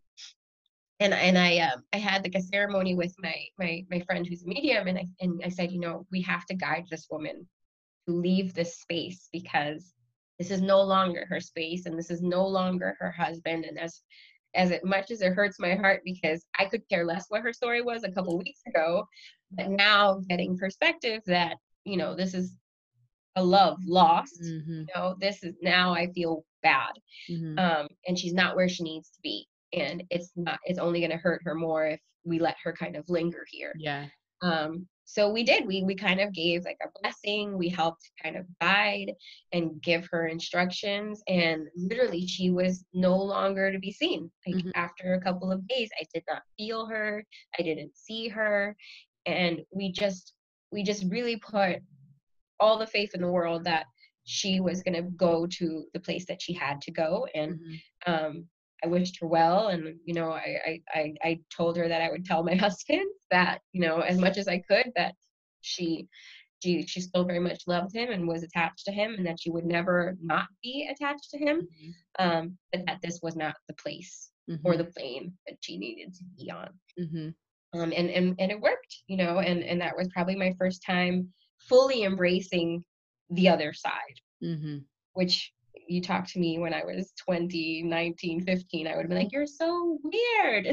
and and I um I had like a ceremony with my my my friend who's a medium, and I and I said, you know, we have to guide this woman to leave this space, because this is no longer her space, and this is no longer her husband. And as as it much as it hurts my heart, because I could care less what her story was a couple weeks ago, but now getting perspective that, you know, this is a love lost. Mm-hmm. You know, this is, now I feel bad. Mm-hmm. Um, and she's not where she needs to be. And it's not, it's only going to hurt her more if we let her kind of linger here. Yeah. Um, so we did, we, we kind of gave like a blessing. We helped kind of guide and give her instructions. And literally she was no longer to be seen. Like, Mm-hmm. after a couple of days, I did not feel her. I didn't see her. And we just, we just really put all the faith in the world that she was going to go to the place that she had to go. And Mm-hmm. um, I wished her well. And, you know, I, I, I told her that I would tell my husband that, you know, as much as I could, that she, she, she still very much loved him and was attached to him, and that she would never not be attached to him. Um, but that this was not the place Mm-hmm. or the plane that she needed to be on. Mm-hmm. Um, and, and, and it worked, you know, and, and that was probably my first time fully embracing the other side, Mm-hmm. which, you talked to me when I was twenty, nineteen, fifteen, I would have been like, you're so weird.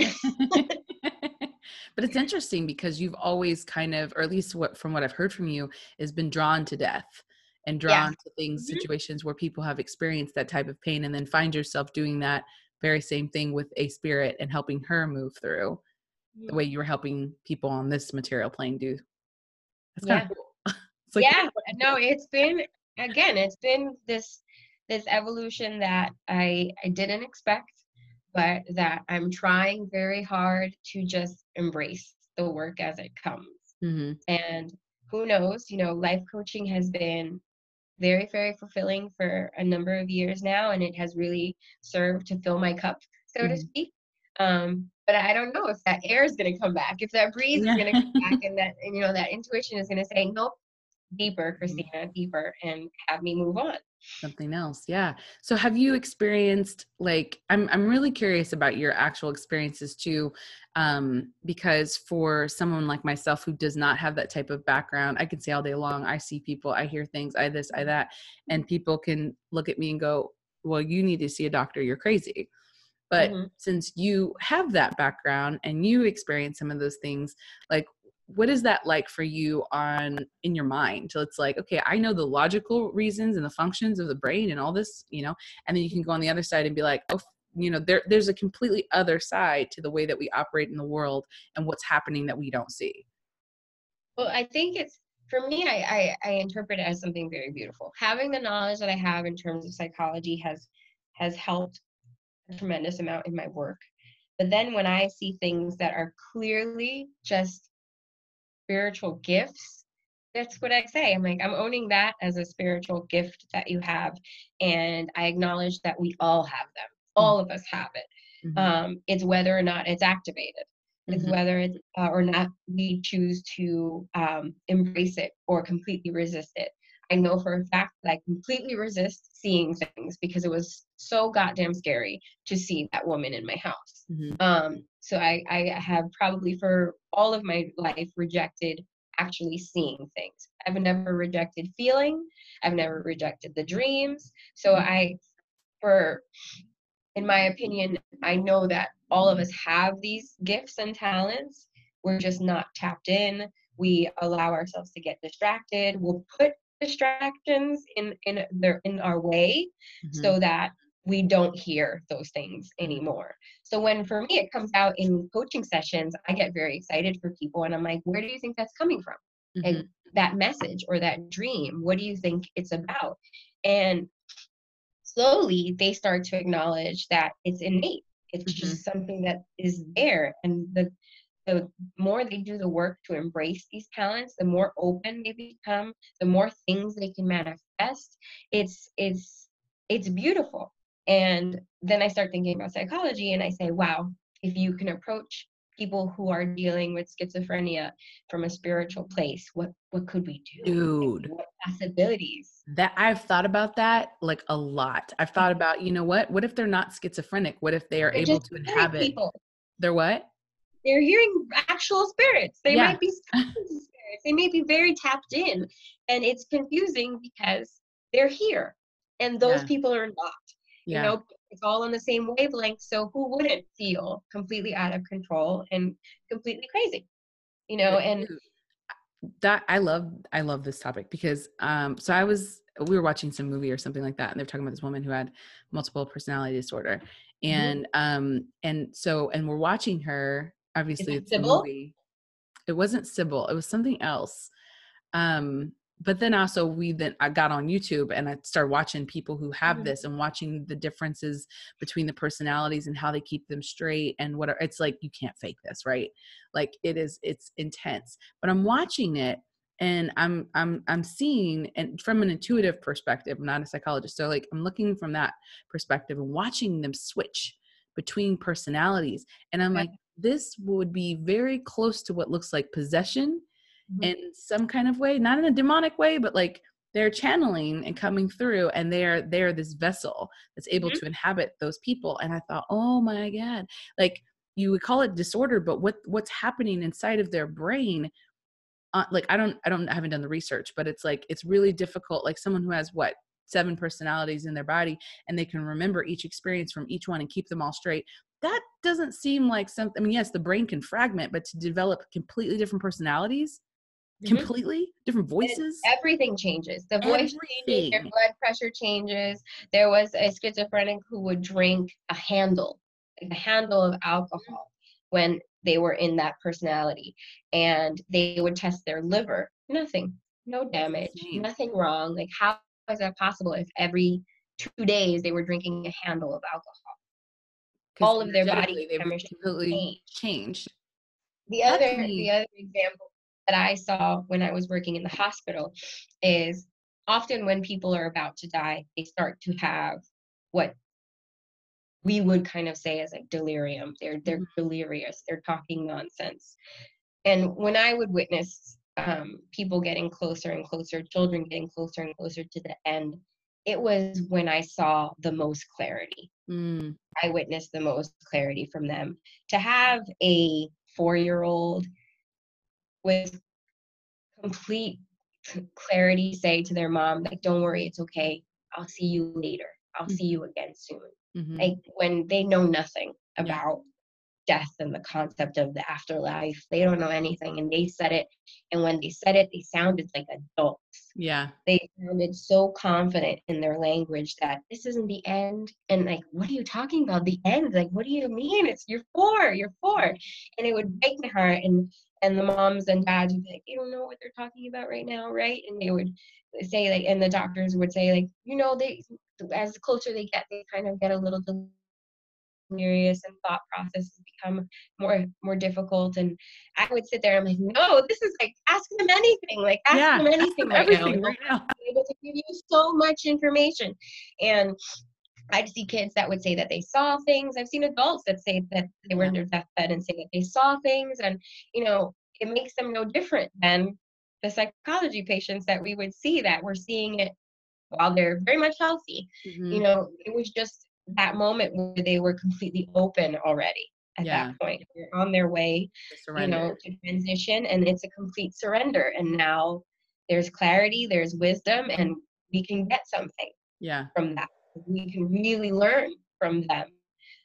But it's interesting because you've always kind of, or at least what from what I've heard from you, has been drawn to death and drawn Yes. to things, Mm-hmm. situations where people have experienced that type of pain, and then find yourself doing that very same thing with a spirit and helping her move through the way you were helping people on this material plane do. That's kind Yeah. of cool. It's like, Yeah. No, it's been, again, it's been this, this evolution that I, I didn't expect, but that I'm trying very hard to just embrace the work as it comes. mm-hmm. And who knows, you know, life coaching has been very, very fulfilling for a number of years now, and it has really served to fill my cup, so Mm-hmm. to speak. Um, but I don't know if that air is going to come back, if that breeze Yeah. is going to come back, and that, and, you know, that intuition is going to say, nope, deeper, Christina, deeper, and have me move on. Something else. Yeah. So have you experienced, like, I'm, I'm really curious about your actual experiences too. Um, because for someone like myself who does not have that type of background, I can say all day long, I see people, I hear things, I this, I that, and people can look at me and go, well, you need to see a doctor. You're crazy. But Mm-hmm. since you have that background and you experience some of those things, like, what is that like for you on in your mind? So it's like, okay, I know the logical reasons and the functions of the brain and all this, you know, and then you can go on the other side and be like, oh, you know, there, there's a completely other side to the way that we operate in the world and what's happening that we don't see. Well, I think it's, for me, I, I, I interpret it as something very beautiful. Having the knowledge that I have in terms of psychology has has helped a tremendous amount in my work. But then when I see things that are clearly just spiritual gifts, that's what I say. I'm like, I'm owning that as a spiritual gift that you have. And I acknowledge that we all have them. All of us have it. Mm-hmm. Um, it's whether or not it's activated. It's Mm-hmm. whether it's uh, or not we choose to um, embrace it or completely resist it. I know for a fact that I completely resist seeing things because it was so goddamn scary to see that woman in my house. Mm-hmm. Um, so I, I have probably for all of my life rejected actually seeing things. I've never rejected feeling. I've never rejected the dreams. So I, for in my opinion, I know that all of us have these gifts and talents. We're just not tapped in. We allow ourselves to get distracted. We'll put distractions in in their in our way Mm-hmm. so that we don't hear those things Mm-hmm. anymore. So when for me it comes out in coaching sessions, I get very excited for people and I'm like, where do you think that's coming from? Like Mm-hmm. that message or that dream, what do you think it's about? And slowly they start to acknowledge that it's innate. It's Mm-hmm. just something that is there. And the the more they do the work to embrace these talents, the more open they become, the more things they can manifest. It's it's it's beautiful. And then I start thinking about psychology and I say, wow, if you can approach people who are dealing with schizophrenia from a spiritual place, what what could we do? Like, Dude, what possibilities? that I've thought about that like a lot. I've thought about, you know what? What if they're not schizophrenic? What if they are They're able just to spirit inhabit people. their what? They're hearing actual spirits. They Yeah. might be spirits. They may be very tapped in, and it's confusing because they're here, and those Yeah. people are not. You Yeah. know, it's all on the same wavelength. So who wouldn't feel completely out of control and completely crazy? You know, and Dude, that I love I love this topic because um so I was we were watching some movie or something like that and they're talking about this woman who had multiple personality disorder mhm. and um and so and we're watching her, Is obviously it it's a Sybil? movie. It wasn't Sybil, it was something else. Um, but then also we then I got on YouTube and I started watching people who have Mhm. this and watching the differences between the personalities and how they keep them straight and what are, it's like you can't fake this, right? Like it is it's intense. But I'm watching it and I'm I'm I'm seeing and from an intuitive perspective, I'm not a psychologist. So like I'm looking from that perspective and watching them switch between personalities. And I'm Yeah. like, this would be very close to what looks like possession Mhm. in some kind of way, not in a demonic way, but like they're channeling and coming through and they're they're this vessel that's able Mhm. to inhabit those people. And I thought, oh my God, like you would call it disorder, but what what's happening inside of their brain, uh, like I don't I don't I haven't done the research, but it's like it's really difficult. Like someone who has what seven personalities in their body and they can remember each experience from each one and keep them all straight. That doesn't seem like something. I mean, yes, the brain can fragment, but to develop completely different personalities, Mhm. completely different And voices, everything changes. The voice changes, their everything. blood pressure changes. There was a schizophrenic who would drink a handle, like a handle of alcohol when they were in that personality. And they would test their liver. Nothing, no That's damage, insane. nothing wrong. Like, how is that possible if every two days they were drinking a handle of alcohol? Because All of their body energetically they've chemistry completely changed. changed. The That to other the me, other example that I saw when I was working in the hospital is often when people are about to die, they start to have what we would kind of say as like delirium. They're they're mhm, delirious. They're talking nonsense. And when I would witness um, people getting closer and closer, children getting closer and closer to the end, it was when I saw the most clarity. mm, I witnessed the most clarity from them. To have a four year old with complete clarity say to their mom, like, don't worry, it's okay. I'll see you later. I'll see mhm, you again soon. mhm, Like when they know nothing yeah, about death and the concept of the afterlife, they don't know anything. And they said it. And when they said it, they sounded like adults. yeah, They sounded so confident in their language that this isn't the end. And like, what are you talking about? The end? Like, what do you mean? It's you're four, you're four. And it would break my heart. And and the moms and dads would be like, you don't know what they're talking about right now, right? And they would say like, and the doctors would say like, you know, they as closer they get, they kind of get a little delirious and thought processes become more more difficult. And I would sit there and I'm like, no, this is like ask them anything, like ask yeah. them Ask anything them right now. everything They'll right now. be able to give you so much information. And I'd see kids that would say that they saw things. I've seen adults that say that they were Yeah, in their deathbed and say that they saw things. And, you know, it makes them no different than the psychology patients that we would see that were seeing it while they're very much healthy. You hmm, know, it was just that moment where they were completely open already at that yeah. point. They're on their way, The you surrender. know, to transition, and it's a complete surrender. And now there's clarity, there's wisdom, and we can get something Yeah, from that. We can really learn from them.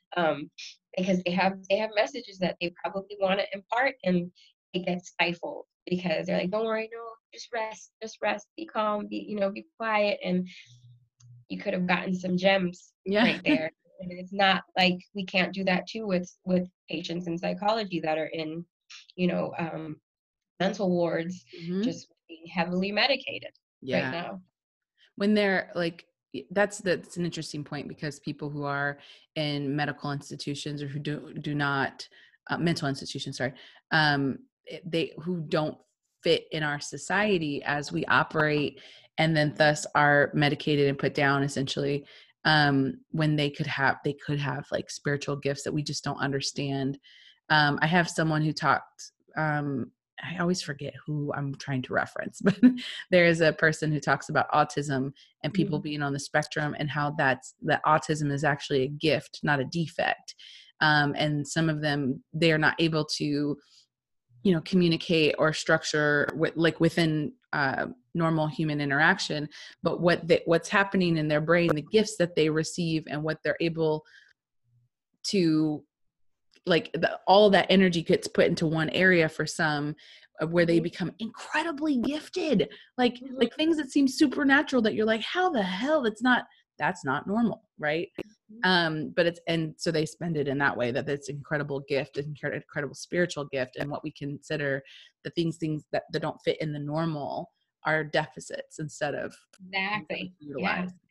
um, because they have they have messages that they probably want to impart, and it gets stifled because they're like, don't worry, no, just rest, just rest, be calm, be, you know, be quiet. And you could have gotten some gems Yeah. right there. And it's not like we can't do that too with with patients in psychology that are in, you know, um, mental wards, hmm just being heavily medicated right Yeah. now. When they're like, that's that's an interesting point, because people who are in medical institutions, or who do do not uh, mental institutions, sorry, um, it- they who don't fit in our society as we operate, and then thus are medicated and put down essentially, um, when they could have they could have like spiritual gifts that we just don't understand. Um, I have someone who talked. Um, I always forget who I'm trying to reference, but there is a person who talks about autism and people Mhm. being on the spectrum, and how that's that autism is actually a gift, not a defect. Um, and some of them, they are not able to, you know, communicate or structure with, like within uh, normal human interaction, but what they, what's happening in their brain, the gifts that they receive, and what they're able to, like the, all that energy gets put into one area for some, uh, where they Mhm. become incredibly gifted, like Mhm. like things that seem supernatural, that you're like, how the hell, that's not that's not normal, right? Um but it's, and so they spend it in that way, that it's incredible gift, an incre- incredible spiritual gift, and what we consider the things things that, that don't fit in the normal are deficits, instead of things that we Exactly. can Yeah. utilize.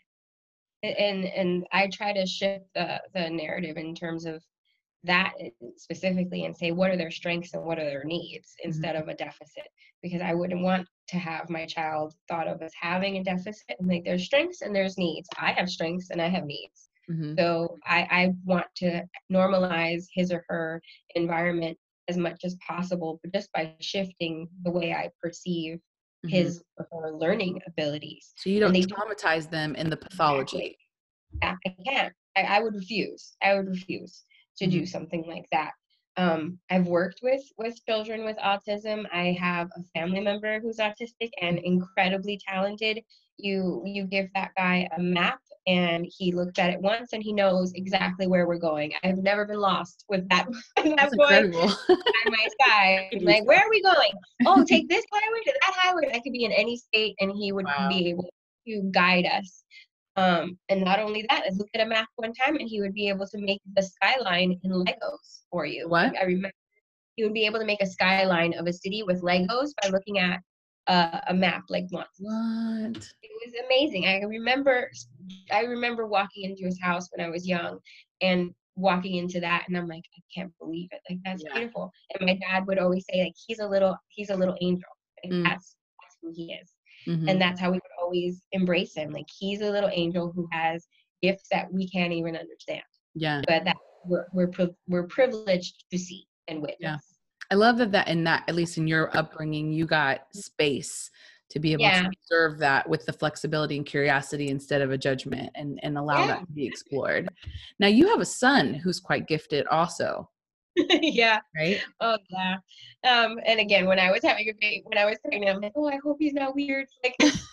and and I try to shift the the narrative in terms of that specifically, and say what are their strengths and what are their needs Mhm. instead of a deficit, because I wouldn't want to have my child thought of as having a deficit. And like, there's strengths and there's needs. I have strengths and I have needs, Mhm. so I, I want to normalize his or her environment as much as possible, but just by shifting the way I perceive Mhm. his or her learning abilities. So you And don't they do traumatize them in the exactly. pathology. I I can't. I, I would refuse. I would refuse to do Mhm. something like that. Um, I've worked with with children with autism. I have a family member who's autistic and incredibly talented. You you give that guy a map and he looks at it once and he knows exactly where we're going. I've never been lost with that That's that boy incredible. by my side. Could use Like, where that. are we going? Oh, take this highway to that highway. I could be in any state and he would Wow. be able to guide us. Um, and not only that, I looked at a map one time and he would be able to make the skyline in Legos for you. I, What? I remember he would be able to make a skyline of a city with Legos by looking at uh, a map like once. What? It was amazing. I remember, I remember walking into his house when I was young, and walking into that, and I'm like, I can't believe it. Like, that's Yeah. beautiful. And my dad would always say, like, he's a little, he's a little angel. Like, Mm. that's that's who he is. And Mhm. that's how we would always embrace him. Like, he's a little angel who has gifts that we can't even understand, Yeah. but that we're we're pri- we're privileged to see and Yeah. witness. I love that that in that, at least in your upbringing, you got space to be able to Yeah, observe that with the flexibility and curiosity, instead of a judgment, and and allow yeah, that to be explored. Now you have a son who's quite gifted also, yeah. right? Oh yeah. Um, and again, when I was having a baby, when I was pregnant, I'm like, oh, I hope he's not weird. Like,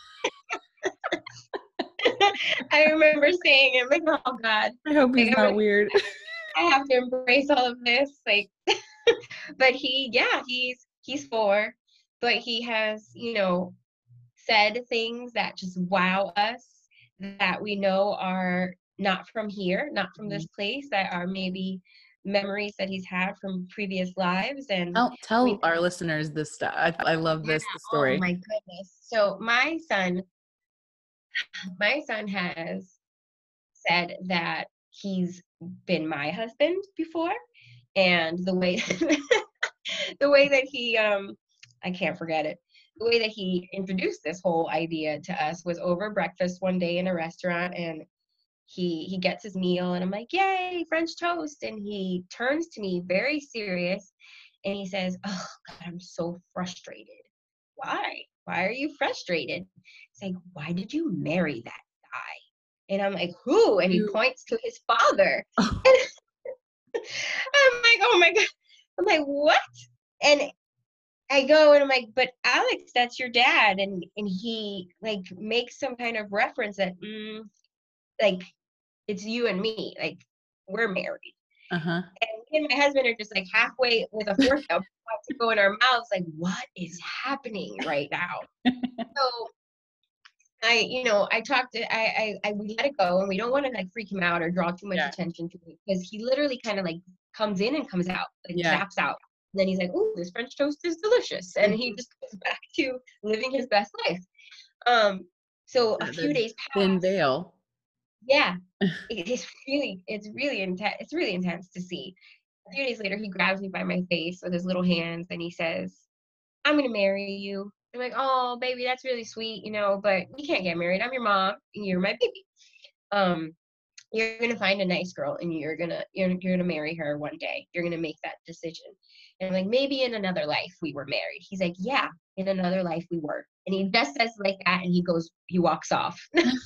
I remember saying it, like, oh God, I hope like he's I'm not gonna, weird. I have to embrace all of this. Like, but he, yeah, he's he's four, but he has, you know, said things that just wow us, that we know are not from here, not from Mhm. this place, that are maybe memories that he's had from previous lives. And Tell we tell our listeners this stuff. I, I love Yeah, this the oh story. my goodness. So my son, my son has said that he's been my husband before, and the way the way that he um I can't forget it. The way that he introduced this whole idea to us was over breakfast one day in a restaurant, and he he gets his meal and I'm like, "Yay, French toast." And he turns to me very serious and he says, "Oh God, I'm so frustrated." Why? Why are you frustrated? It's like, why did you marry that guy? And I'm like, who? And he You points to his father. And I'm like, oh my God. I'm like, what? And I go and I'm like, but Alex, that's your dad. And and he like makes some kind of reference that mm, like it's you and me. Like, we're married. Uh-huh. And me and my husband are just like halfway with a fork about to go in our mouths, like, what is happening right now? So I, you know, I talked to, I, I, I, we let it go, and we don't want to like freak him out or draw too much yeah. attention to it, because he literally kind of like comes in and comes out, like yeah. zaps out. And then he's like, "Ooh, this French toast is delicious," and mm-hmm. he just goes back to living his best life. Um, so a the, few days passed. Thin veil. Yeah, it is really, it's really intense. It's really intense to see. A few days later, he grabs me by my face with his little hands, and he says, "I'm gonna marry you." I'm like, "Oh, baby, that's really sweet, you know, but we can't get married. I'm your mom, and you're my baby. Um, you're gonna find a nice girl, and you're gonna you're, you're gonna marry her one day. You're gonna make that decision." And I'm like, "Maybe in another life we were married." He's like, "Yeah, in another life we were." And he just says like that, and he goes, he walks off.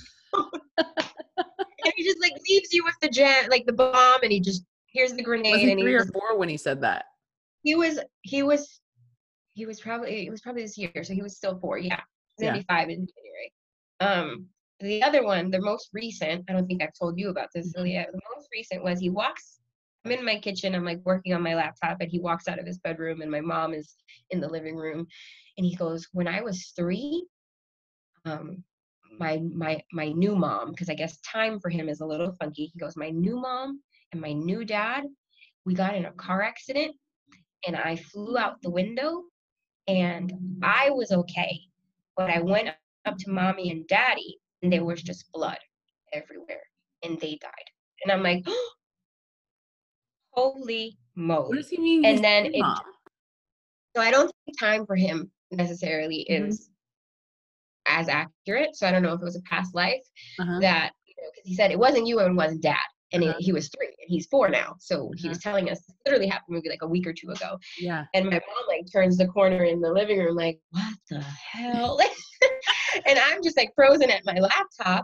And he just like leaves you with the gem, like the bomb, and he just, here's the grenade. Was he and three he or just, four when he said that? He was, he was, he was probably, it was probably this year, so he was still four. Yeah, he's gonna yeah. be five in January. Um, the other one, the most recent, I don't think I've told you about this, Leah. The most recent was he walks. I'm in my kitchen. I'm like working on my laptop, and he walks out of his bedroom, and my mom is in the living room, and he goes, "When I was three, um." my my my new mom," because I guess time for him is a little funky. He goes, "My new mom and my new dad, we got in a car accident, and I flew out the window, and I was okay. But I went up to mommy and daddy, and there was just blood everywhere, and they died." And I'm like, oh, holy moly. What does he mean? And then it, mom? So I don't think time for him necessarily mm-hmm. is as accurate. So I don't know if it was a past life uh-huh. that, you know, because he said it wasn't you and it wasn't dad. And uh-huh. it, he was three and he's four now. So uh-huh. he was telling us, literally happened maybe like a week or two ago. Yeah. And my mom like turns the corner in the living room, like, what the hell? And I'm just like frozen at my laptop.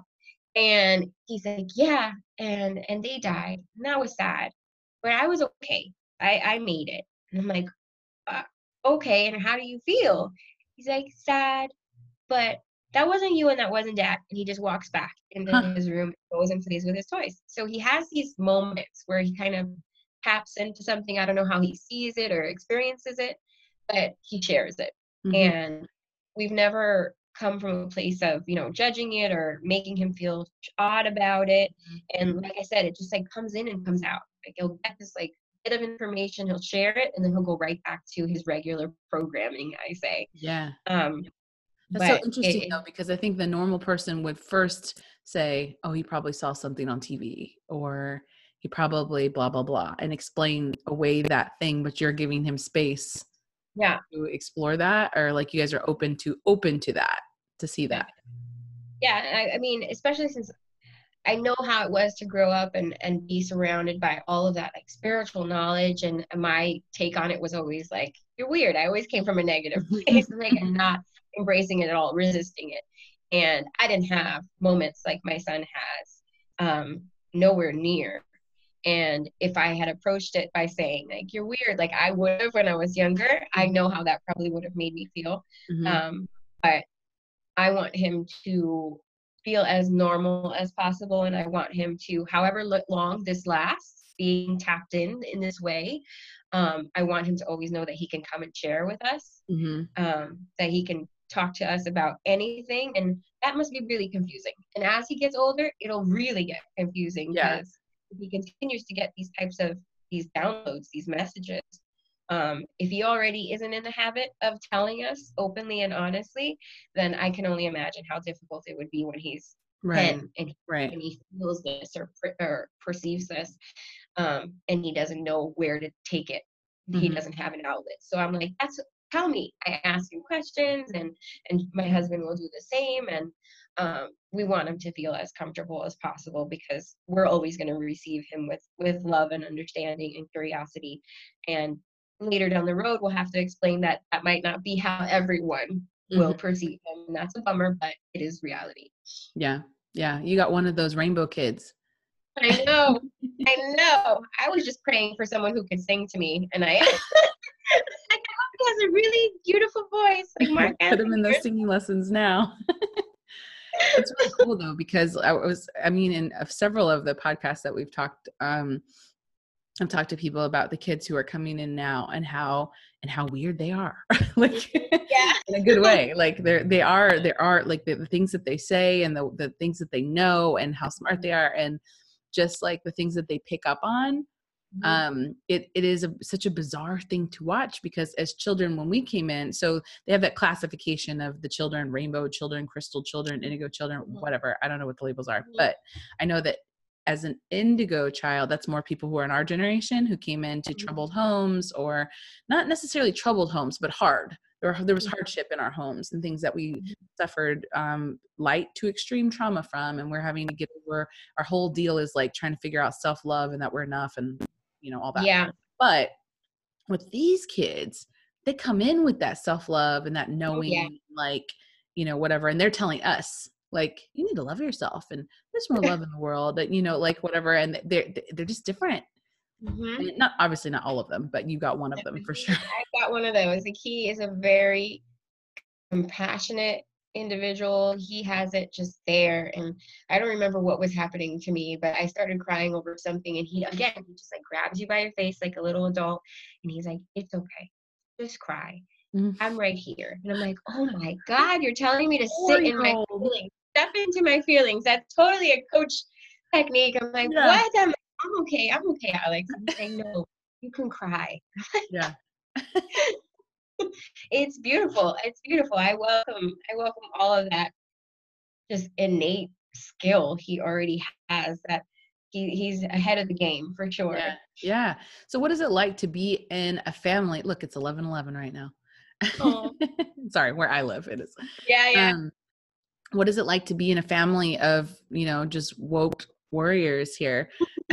And he's like, yeah. And, and they died. And that was sad. But I was okay. I, I made it. And I'm like, uh, okay. And how do you feel? He's like, sad. But that wasn't you and that wasn't dad. And he just walks back into huh. his room, goes and plays with his toys. So he has these moments where he kind of taps into something. I don't know how he sees it or experiences it, but he shares it. Mm-hmm. And we've never come from a place of, you know, judging it or making him feel odd about it. And like I said, it just like comes in and comes out. Like he'll get this like bit of information, he'll share it, and then he'll go right back to his regular programming, I say. Yeah. Um, That's so interesting it, though, because I think the normal person would first say, oh, he probably saw something on T V, or he probably blah, blah, blah, and explain away that thing, but you're giving him space yeah. to explore that, or like you guys are open to open to that, to see that. Yeah. I, I mean, especially since I know how it was to grow up and, and be surrounded by all of that like spiritual knowledge. And my take on it was always like, you're weird. I always came from a negative place, like I'm not embracing it at all, resisting it. And I didn't have moments like my son has, um, nowhere near. And if I had approached it by saying like, you're weird, like I would have when I was younger, I know how that probably would have made me feel. Mm-hmm. Um, but I want him to feel as normal as possible. And I want him to, however long this lasts, being tapped in in this way, um, I want him to always know that he can come and share with us, mm-hmm. um, that he can talk to us about anything. And that must be really confusing. And as he gets older, it'll really get confusing yeah. because if he continues to get these types of, these downloads, these messages, um, if he already isn't in the habit of telling us openly and honestly, then I can only imagine how difficult it would be when he's right. ten and, right. and he feels this or, or perceives this, um, and he doesn't know where to take it. Mm-hmm. He doesn't have an outlet. So I'm like, that's, tell me. I ask him questions, and, and my husband will do the same. And um, we want him to feel as comfortable as possible because we're always going to receive him with, with love and understanding and curiosity. And later down the road, we'll have to explain that that might not be how everyone mm-hmm. will perceive him. And that's a bummer, but it is reality. Yeah. Yeah. You got one of those rainbow kids. I know. I know. I was just praying for someone who could sing to me. And I, I hope he has a really beautiful voice. Like Mark Put him in those singing lessons now. It's really cool though, because I was, I mean, in several of the podcasts that we've talked, um, I've talked to people about the kids who are coming in now and how and how weird they are, like Yeah. in a good way. Like they're they are there are like the, the things that they say and the the things that they know and how smart they are and just like the things that they pick up on. Mhm. Um, it it is a, such a bizarre thing to watch because as children when we came in, so they have that classification of the children, rainbow children, crystal children, indigo children, Mhm. whatever. I don't know what the labels are, Mhm. but I know that as an indigo child, that's more people who are in our generation who came into troubled homes or not necessarily troubled homes, but hard. There, there was hardship in our homes and things that we suffered um, light to extreme trauma from, and we're having to get over. Our whole deal is like trying to figure out self-love and that we're enough and you know all that. Yeah. But with these kids, they come in with that self-love and that Oh, yeah. knowing, like, you know, whatever. And they're telling us, like, you need to love yourself and there's more love in the world that, you know, like whatever. And they're, they're just different. Mhm. And not, obviously not all of them, but you got one of them for sure. I got one of those. Like, he is a very compassionate individual. He has it just there. And I don't remember what was happening to me, but I started crying over something. And he, again, he just like grabs you by your face like a little adult. And he's like, it's okay. Just cry. Mhm. I'm right here. And I'm like, oh my God, you're telling me to sit in my Four-year-old. feelings, step into my feelings. That's totally a coach technique. I'm like, Yeah. what? I'm, I'm okay. I'm okay, Alex. And he's saying, no, you can cry. Yeah. It's beautiful. It's beautiful. I welcome, I welcome all of that just innate skill he already has that he, he's ahead of the game for sure. Yeah. Yeah. So what is it like to be in a family? Look, it's eleven eleven right now. Oh, Sorry, where I live, it is. yeah, yeah. Um, what is it like to be in a family of, you know, just woke warriors here?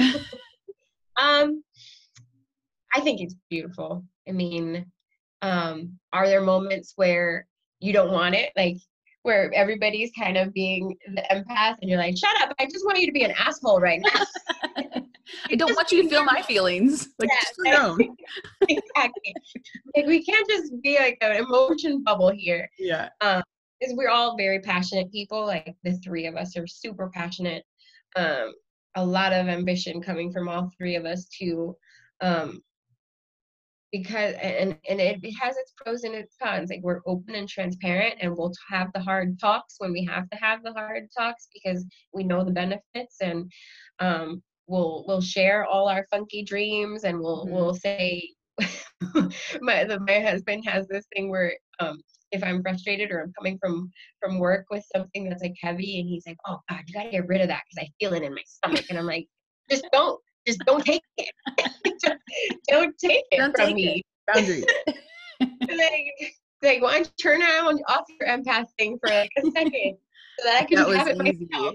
Um, I think it's beautiful. I mean, um, are there moments where you don't want it? Like where everybody's kind of being the empath and you're like, shut up, I just want you to be an asshole right now. I don't Just want you be to feel my normal. feelings. Like, just feel Yeah, your own. exactly. Like we can't just be like an emotion bubble here. Yeah. Um, because we're all very passionate people. Like the three of us are super passionate. Um, a lot of ambition coming from all three of us too. Um, because and and it, it has its pros and its cons. Like we're open and transparent, and we'll have the hard talks when we have to have the hard talks because we know the benefits, and um, we'll we'll share all our funky dreams, and we'll Mhm. we'll say. my the, my husband has this thing where um, if I'm frustrated or I'm coming from from work with something that's like heavy, and he's like, "Oh God, you gotta get rid of that because I feel it in my stomach," and I'm like, "Just don't, just don't take it." Don't take it Don't from take it. me. Boundaries. like, like, why don't you turn around off your empath thing for like a second so that I can That just was have it myself? easy.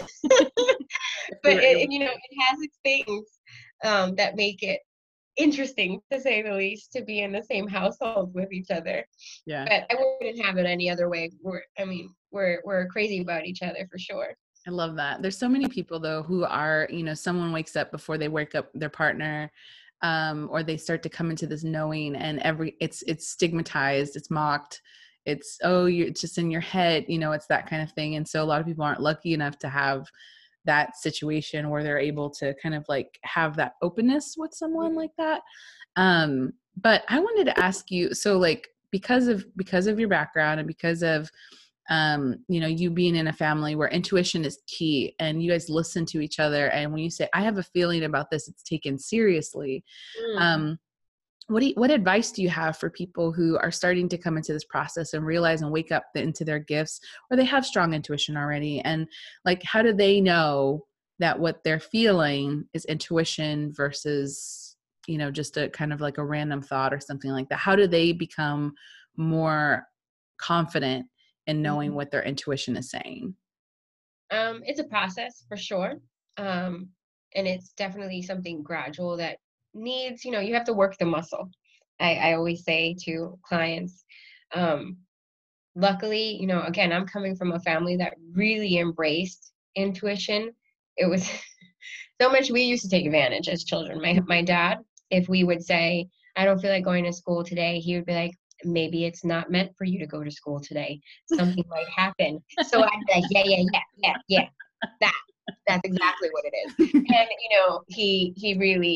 If we But were it, able it, you know, it has its things um, that make it interesting, to say the least, to be in the same household with each other. Yeah. But I wouldn't have it any other way. We're, I mean, we're we're crazy about each other for sure. I love that. There's so many people though who are, you know, someone wakes up before they wake up their partner, um, or they start to come into this knowing and every it's it's stigmatized, it's mocked, it's oh you're it's just in your head, you know, it's that kind of thing. And so a lot of people aren't lucky enough to have that situation where they're able to kind of like have that openness with someone like that. Um, but I wanted to ask you, so like because of because of your background and because of um, you know, you being in a family where intuition is key and you guys listen to each other. And when you say, I have a feeling about this, it's taken seriously. Mm. Um, what do you, what advice do you have for people who are starting to come into this process and realize and wake up into their gifts, or they have strong intuition already? And like, how do they know that what they're feeling is intuition versus, you know, just a kind of like a random thought or something like that? How do they become more confident in knowing what their intuition is saying? Um, it's a process for sure. Um, and it's definitely something gradual that needs, you know, you have to work the muscle. I, I always say to clients, um, luckily, you know, again, I'm coming from a family that really embraced intuition. It was so much we used to take advantage as children. My my dad, if we would say, I don't feel like going to school today, he would be like, maybe it's not meant for you to go to school today. Something might happen. So I'd be like, yeah, yeah, yeah, yeah, yeah. That that's exactly what it is. And you know, he he really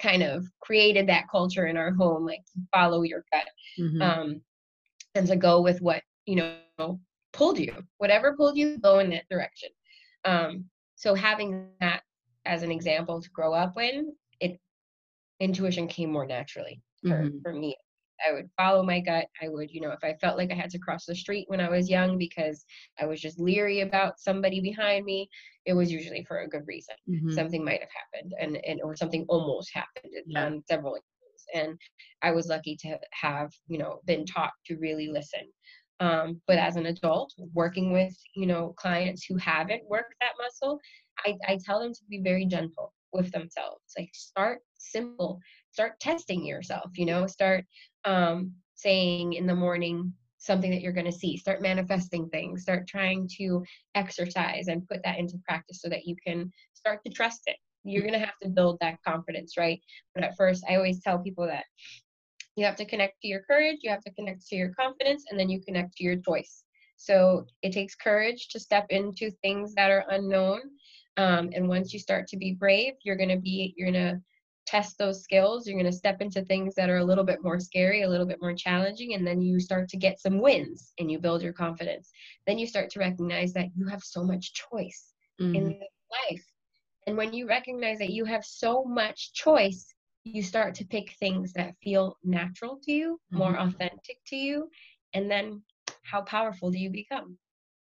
kind of created that culture in our home, like follow your gut. Mm-hmm. Um, and to go with what, you know, pulled you, whatever pulled you, go in that direction. Um, so having that as an example to grow up in, it intuition came more naturally for, Mm-hmm. for me. I would follow my gut. I would, you know, if I felt like I had to cross the street when I was young because I was just leery about somebody behind me, it was usually for a good reason. Mm-hmm. Something might have happened, and, and or something almost happened Yeah. on several occasions. And I was lucky to have, you know, been taught to really listen. Um, but as an adult, working with, you know, clients who haven't worked that muscle, I, I tell them to be very gentle with themselves. Like, start simple, start testing yourself, you know, start um, saying in the morning something that you're going to see, start manifesting things, start trying to exercise and put that into practice so that you can start to trust it. You're going to have to build that confidence, right? But at first, I always tell people that you have to connect to your courage, you have to connect to your confidence, and then you connect to your choice. So it takes courage to step into things that are unknown. Um, and once you start to be brave, you're going to be, you're going to test those skills. You're going to step into things that are a little bit more scary, a little bit more challenging. And then you start to get some wins and you build your confidence. Then you start to recognize that you have so much choice mm-hmm. in life. And when you recognize that you have so much choice, you start to pick things that feel natural to you, mm-hmm. more authentic to you. And then how powerful do you become?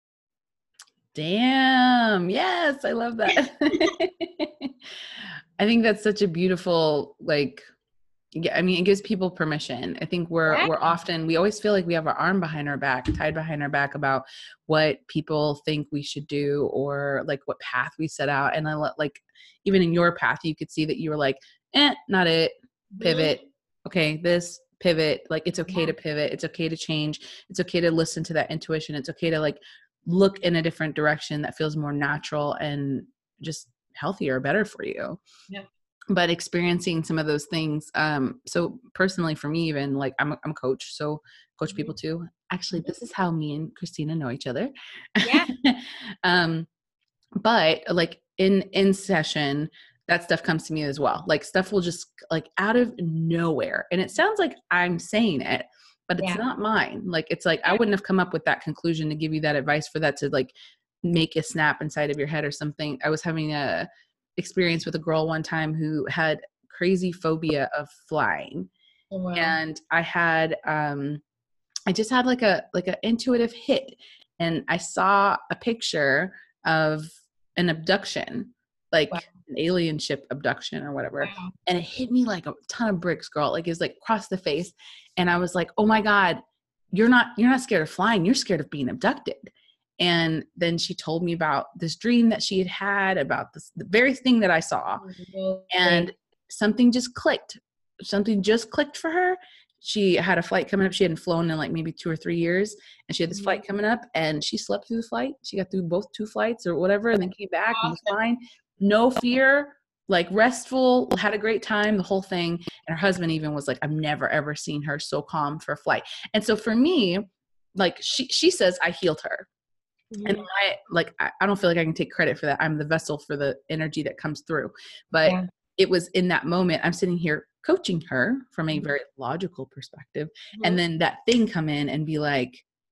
Damn. Yes. I love that. I think that's such a beautiful, like, yeah, I mean, it gives people permission. I think we're, yeah. we're often, we always feel like we have our arm behind our back, tied behind our back about what people think we should do or like what path we set out. And I let, like, even in your path, you could see that you were like, eh, not it, pivot. Okay. This pivot, like, it's okay yeah. to pivot. It's okay to change. It's okay to listen to that intuition. It's okay to like look in a different direction that feels more natural and just healthier, better for you. Yeah. But experiencing some of those things. Um, so personally for me, even like I'm a, I'm a coach, so coach mm-hmm. people too. Actually, this is how me and Christina know each other. Yeah. um, but like in, in session, that stuff comes to me as well. Like stuff will just like out of nowhere. And it sounds like I'm saying it, but it's yeah. not mine. Like, it's like, I wouldn't have come up with that conclusion to give you that advice for that to like make a snap inside of your head or something. I was having a experience with a girl one time who had crazy phobia of flying. Oh, wow. And I had, um, I just had like a, like an intuitive hit. And I saw a picture of an abduction, like wow. an alien ship abduction or whatever. Wow. And it hit me like a ton of bricks, girl. Like, it was like across the face. And I was like, oh my God, you're not, you're not scared of flying. You're scared of being abducted. And then she told me about this dream that she had had about this, the very thing that I saw. Mm-hmm. And something just clicked. Something just clicked for her. She had a flight coming up. She hadn't flown in like maybe two or three years. And she had this mm-hmm. flight coming up and she slept through the flight. She got through both two flights or whatever and then came back awesome. and was fine. No fear, like restful, had a great time, the whole thing. And her husband even was like, I've never, ever seen her so calm for a flight. And so for me, like she, she says I healed her. Mm-hmm. And I like, I, I don't feel like I can take credit for that. I'm the vessel for the energy that comes through. But yeah. it was in that moment, I'm sitting here coaching her from a very logical perspective. Mm-hmm. And then that thing come in and be like,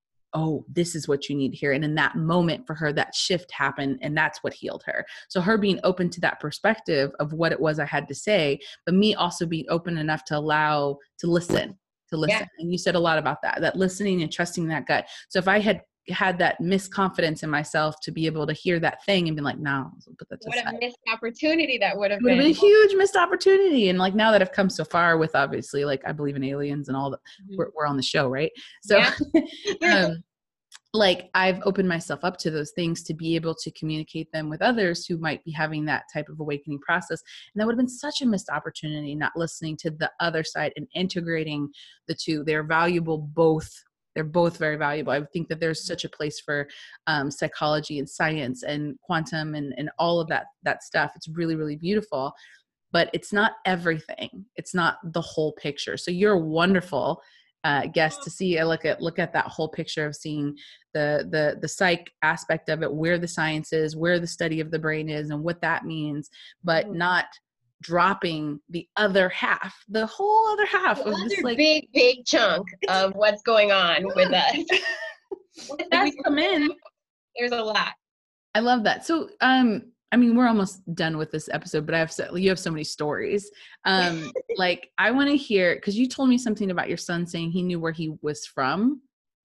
oh, this is what you need to hear. And in that moment for her, that shift happened and that's what healed her. So her being open to that perspective of what it was I had to say, but me also being open enough to allow, to listen, to listen. Yeah. And you said a lot about that, that listening and trusting that gut. So if I had had that misconfidence in myself to be able to hear that thing and be like, no, put that to what a missed opportunity that would have been. It would been. have been a huge missed opportunity. And like now that I've come so far with obviously like I believe in aliens and all that, mm-hmm. we're, we're on the show, right? So yeah. um, like I've opened myself up to those things to be able to communicate them with others who might be having that type of awakening process. And that would have been such a missed opportunity, not listening to the other side and integrating the two. They're valuable both. They're both very valuable. I think that there's such a place for um, psychology and science and quantum and, and all of that, that stuff. It's really, really beautiful, but it's not everything. It's not the whole picture. So you're a wonderful uh, guest to see, look at, look at that whole picture of seeing the, the, the psych aspect of it, where the science is, where the study of the brain is and what that means, but not dropping the other half, the whole other half The of this other like big, big chunk of what's going on with us. With like us, we come in. there's a lot. I love that. So, um, I mean, we're almost done with this episode, but I have so, you have so many stories. Um, like I want to hear, because you told me something about your son saying he knew where he was from.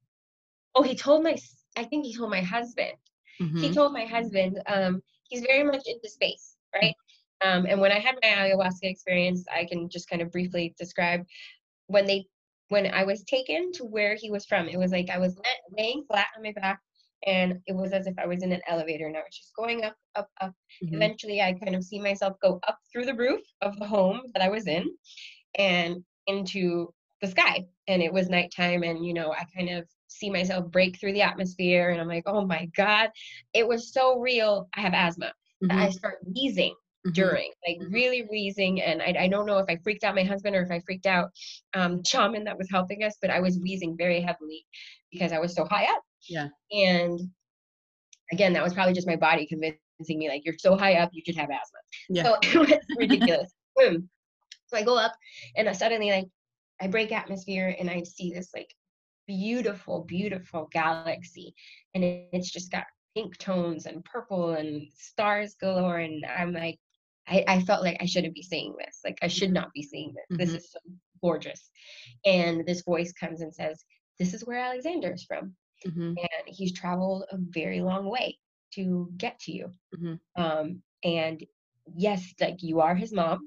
Oh, he told my, I think he told my husband. Mm-hmm. He told my husband, um, he's very much into space, right? Um, and when I had my ayahuasca experience, I can just kind of briefly describe when they, when I was taken to where he was from. It was like I was laying flat on my back, and it was as if I was in an elevator, and I was just going up, up, up. Mm-hmm. Eventually, I kind of see myself go up through the roof of the home that I was in, and into the sky. And it was nighttime, and you know, I kind of see myself break through the atmosphere, and I'm like, oh my God, it was so real. I have asthma. Mm-hmm. I start wheezing Mm-hmm. during, like Mm-hmm. really wheezing, and I, I don't know if I freaked out my husband or if I freaked out um shaman that was helping us, but I was wheezing very heavily because I was so high up. Yeah. And again, that was probably just my body convincing me, like, you're so high up, you should have asthma. Yeah. So it was ridiculous. So I go up, and I suddenly, like, I break atmosphere, and I see this like beautiful, beautiful galaxy, and it, it's just got pink tones and purple and stars galore. And I'm like, I, I felt like I shouldn't be seeing this. Like, I should not be seeing this. Mm-hmm. This is so gorgeous. And this voice comes and says, this is where Alexander is from. Mm-hmm. And he's traveled a very long way to get to you. Mm-hmm. Um, and yes, like, you are his mom,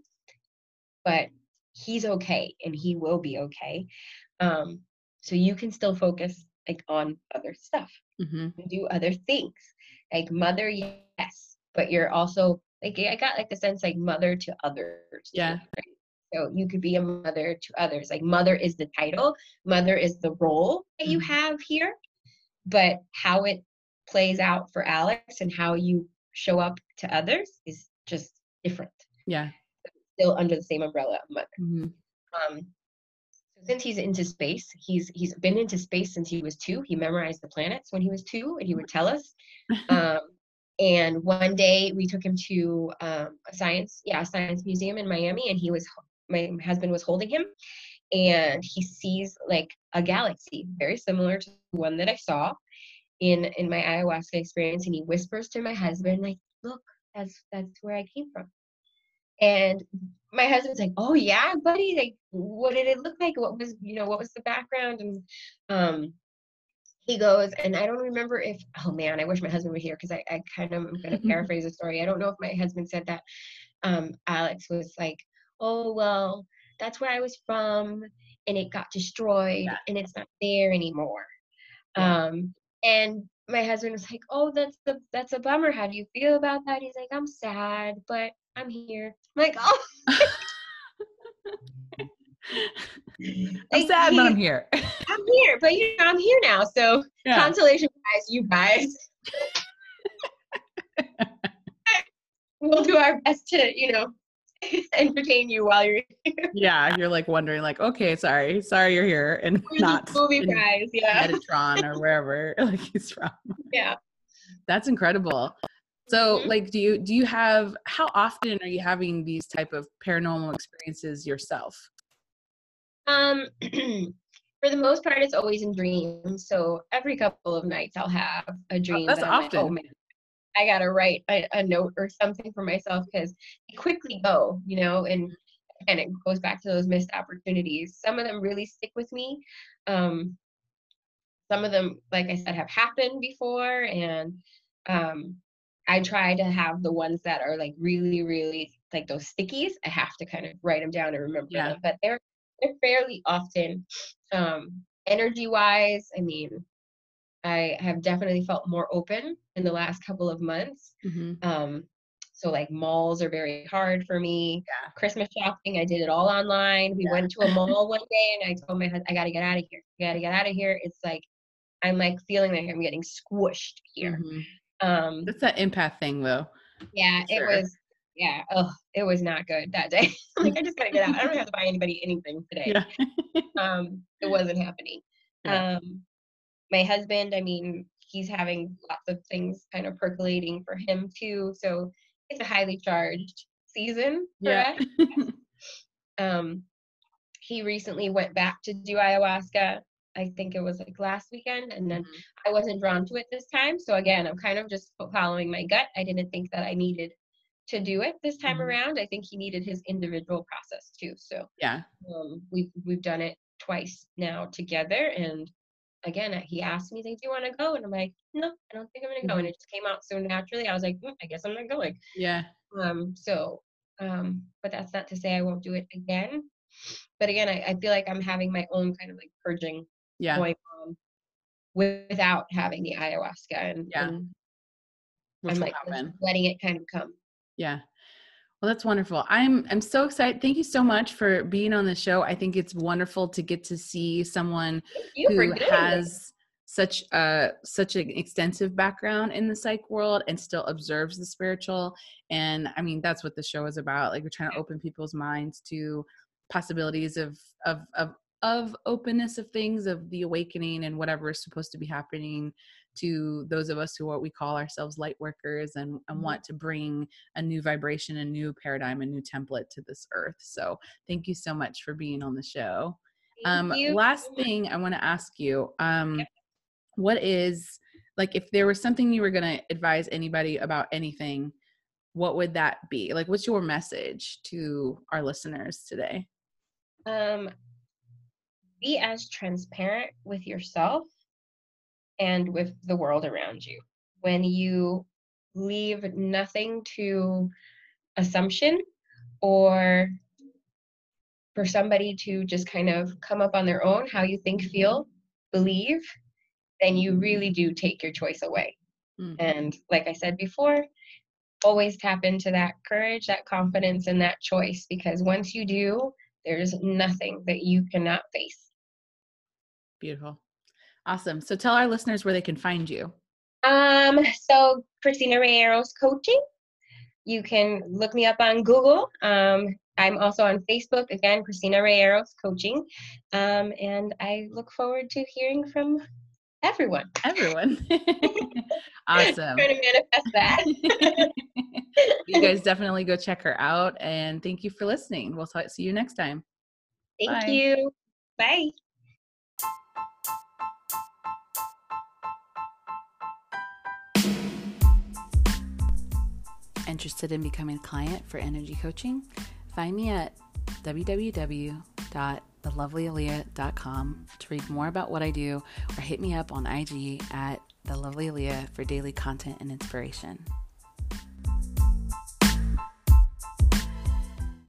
but he's okay, and he will be okay. Um, so you can still focus, like, on other stuff, Mm-hmm. and do other things. Like, mother, yes, but you're also like, I got like the sense, like, mother to others. Yeah. Too, right? So you could be a mother to others. Like, mother is the title, mother is the role that you Mm-hmm. have here, but how it plays out for Alex and how you show up to others is just different. Yeah. Still under the same umbrella of mother. Mm-hmm. Um, so since he's into space, he's he's been into space since he was two. He memorized the planets when he was two, and he would tell us. Um, and one day we took him to um, a science, yeah, a science museum in Miami, and he was, my husband was holding him, and he sees like a galaxy very similar to the one that I saw in in my ayahuasca experience, and he whispers to my husband, like, look, that's that's where I came from. And my husband's like, oh yeah, buddy, like, what did it look like? What was, you know, what was the background? And um he goes, and I don't remember if, oh man, I wish my husband were here, because I, I kind of am going to paraphrase the story. I don't know if my husband said that um Alex was like, oh well, that's where I was from, and it got destroyed, Yeah. and it's not there anymore. Yeah. Um and my husband was like, oh, that's the that's a bummer. How do you feel about that? He's like, I'm sad, but I'm here. I'm like, oh. I'm Like, sad, he, but I'm here. I'm here, but you know, I'm here now. So Yeah. consolation prize, you guys. We'll do our best to, you know, entertain you while you're here. Yeah, you're like wondering, like, okay, sorry, sorry you're here, and Here's not the movie in prize, yeah. Metatron or wherever like he's from. Yeah. That's incredible. So, Mhm. like, do you do you have? How often are you having these type of paranormal experiences yourself? Um, for the most part, it's always in dreams. So every couple of nights, I'll have a dream That's that I'm like, oh often. man, I gotta write a, a note or something for myself, because they quickly go, you know, and and it goes back to those missed opportunities. Some of them really stick with me. Um, some of them, like I said, have happened before, and um, I try to have the ones that are like really, really like those stickies. I have to kind of write them down and remember Yeah. them, but they're they're fairly often. Um, energy wise, I mean, I have definitely felt more open in the last couple of months. Mm-hmm. Um, so like malls are very hard for me. Yeah. Christmas shopping, I did it all online. We Yeah. went to a mall one day, and I told my husband, I gotta get out of here. I gotta get out of here. It's like, I'm like feeling like I'm getting squished here. Mm-hmm. Um, That's that empath thing, though. yeah, Sure. it was, yeah, oh, it was not good that day. Like, I just gotta get out. I don't have to buy anybody anything today. Yeah. Um, it wasn't happening. Yeah. Um, my husband, I mean, he's having lots of things kind of percolating for him too. So it's a highly charged season for Yeah. us. um, he recently went back to do ayahuasca. I think it was like last weekend, and then Mhm. I wasn't drawn to it this time. So again, I'm kind of just following my gut. I didn't think that I needed to do it this time Mhm. around. I think he needed his individual process too. So Yeah. um, we've we've done it twice now together, and again, he asked me, like, "Do you want to go?" And I'm like, "No, I don't think I'm gonna go." And Mhm. it just came out so naturally. I was like, mm, "I guess I'm not going." Yeah. Um, so, um, but that's not to say I won't do it again. But again, I, I feel like I'm having my own kind of like purging Yeah. going on without having the ayahuasca, and Yeah. and I'm Which will like just happen. letting it kind of come. Yeah. Well, that's wonderful. I'm I'm so excited. Thank you so much for being on the show. I think it's wonderful to get to see someone Thank you for who doing this. has such a such an extensive background in the psych world and still observes the spiritual. And I mean, that's what the show is about. Like, we're trying to open people's minds to possibilities of of of of openness of things, of the awakening and whatever is supposed to be happening to those of us who are, we call ourselves light workers, and, and Mhm. want to bring a new vibration, a new paradigm, a new template to this earth. So thank you so much for being on the show. Thank Um, you last so much. thing I want to ask you, um, what is, like, if there was something you were going to advise anybody about anything, what would that be? Like, what's your message to our listeners today? Um, be as transparent with yourself and with the world around you. When you leave nothing to assumption, or for somebody to just kind of come up on their own, how you think, feel, believe, then you really do take your choice away. Mm, And like I said before, always tap into that courage, that confidence, and that choice, because once you do, there's nothing that you cannot face. beautiful. Awesome. So tell our listeners where they can find you. Um, so Christina Rayero's coaching. You can look me up on Google. Um, I'm also on Facebook, again, Christina Rayero's coaching. Um, and I look forward to hearing from everyone. Everyone. Awesome. Trying to manifest that. You guys definitely go check her out, and thank you for listening. We'll talk, see you next time. Thank Bye. you. Bye. Interested in becoming a client for energy coaching? Find me at w w w dot the lovely aaliyah dot com to read more about what I do, or hit me up on I G at the lovely aaliyah for daily content and inspiration.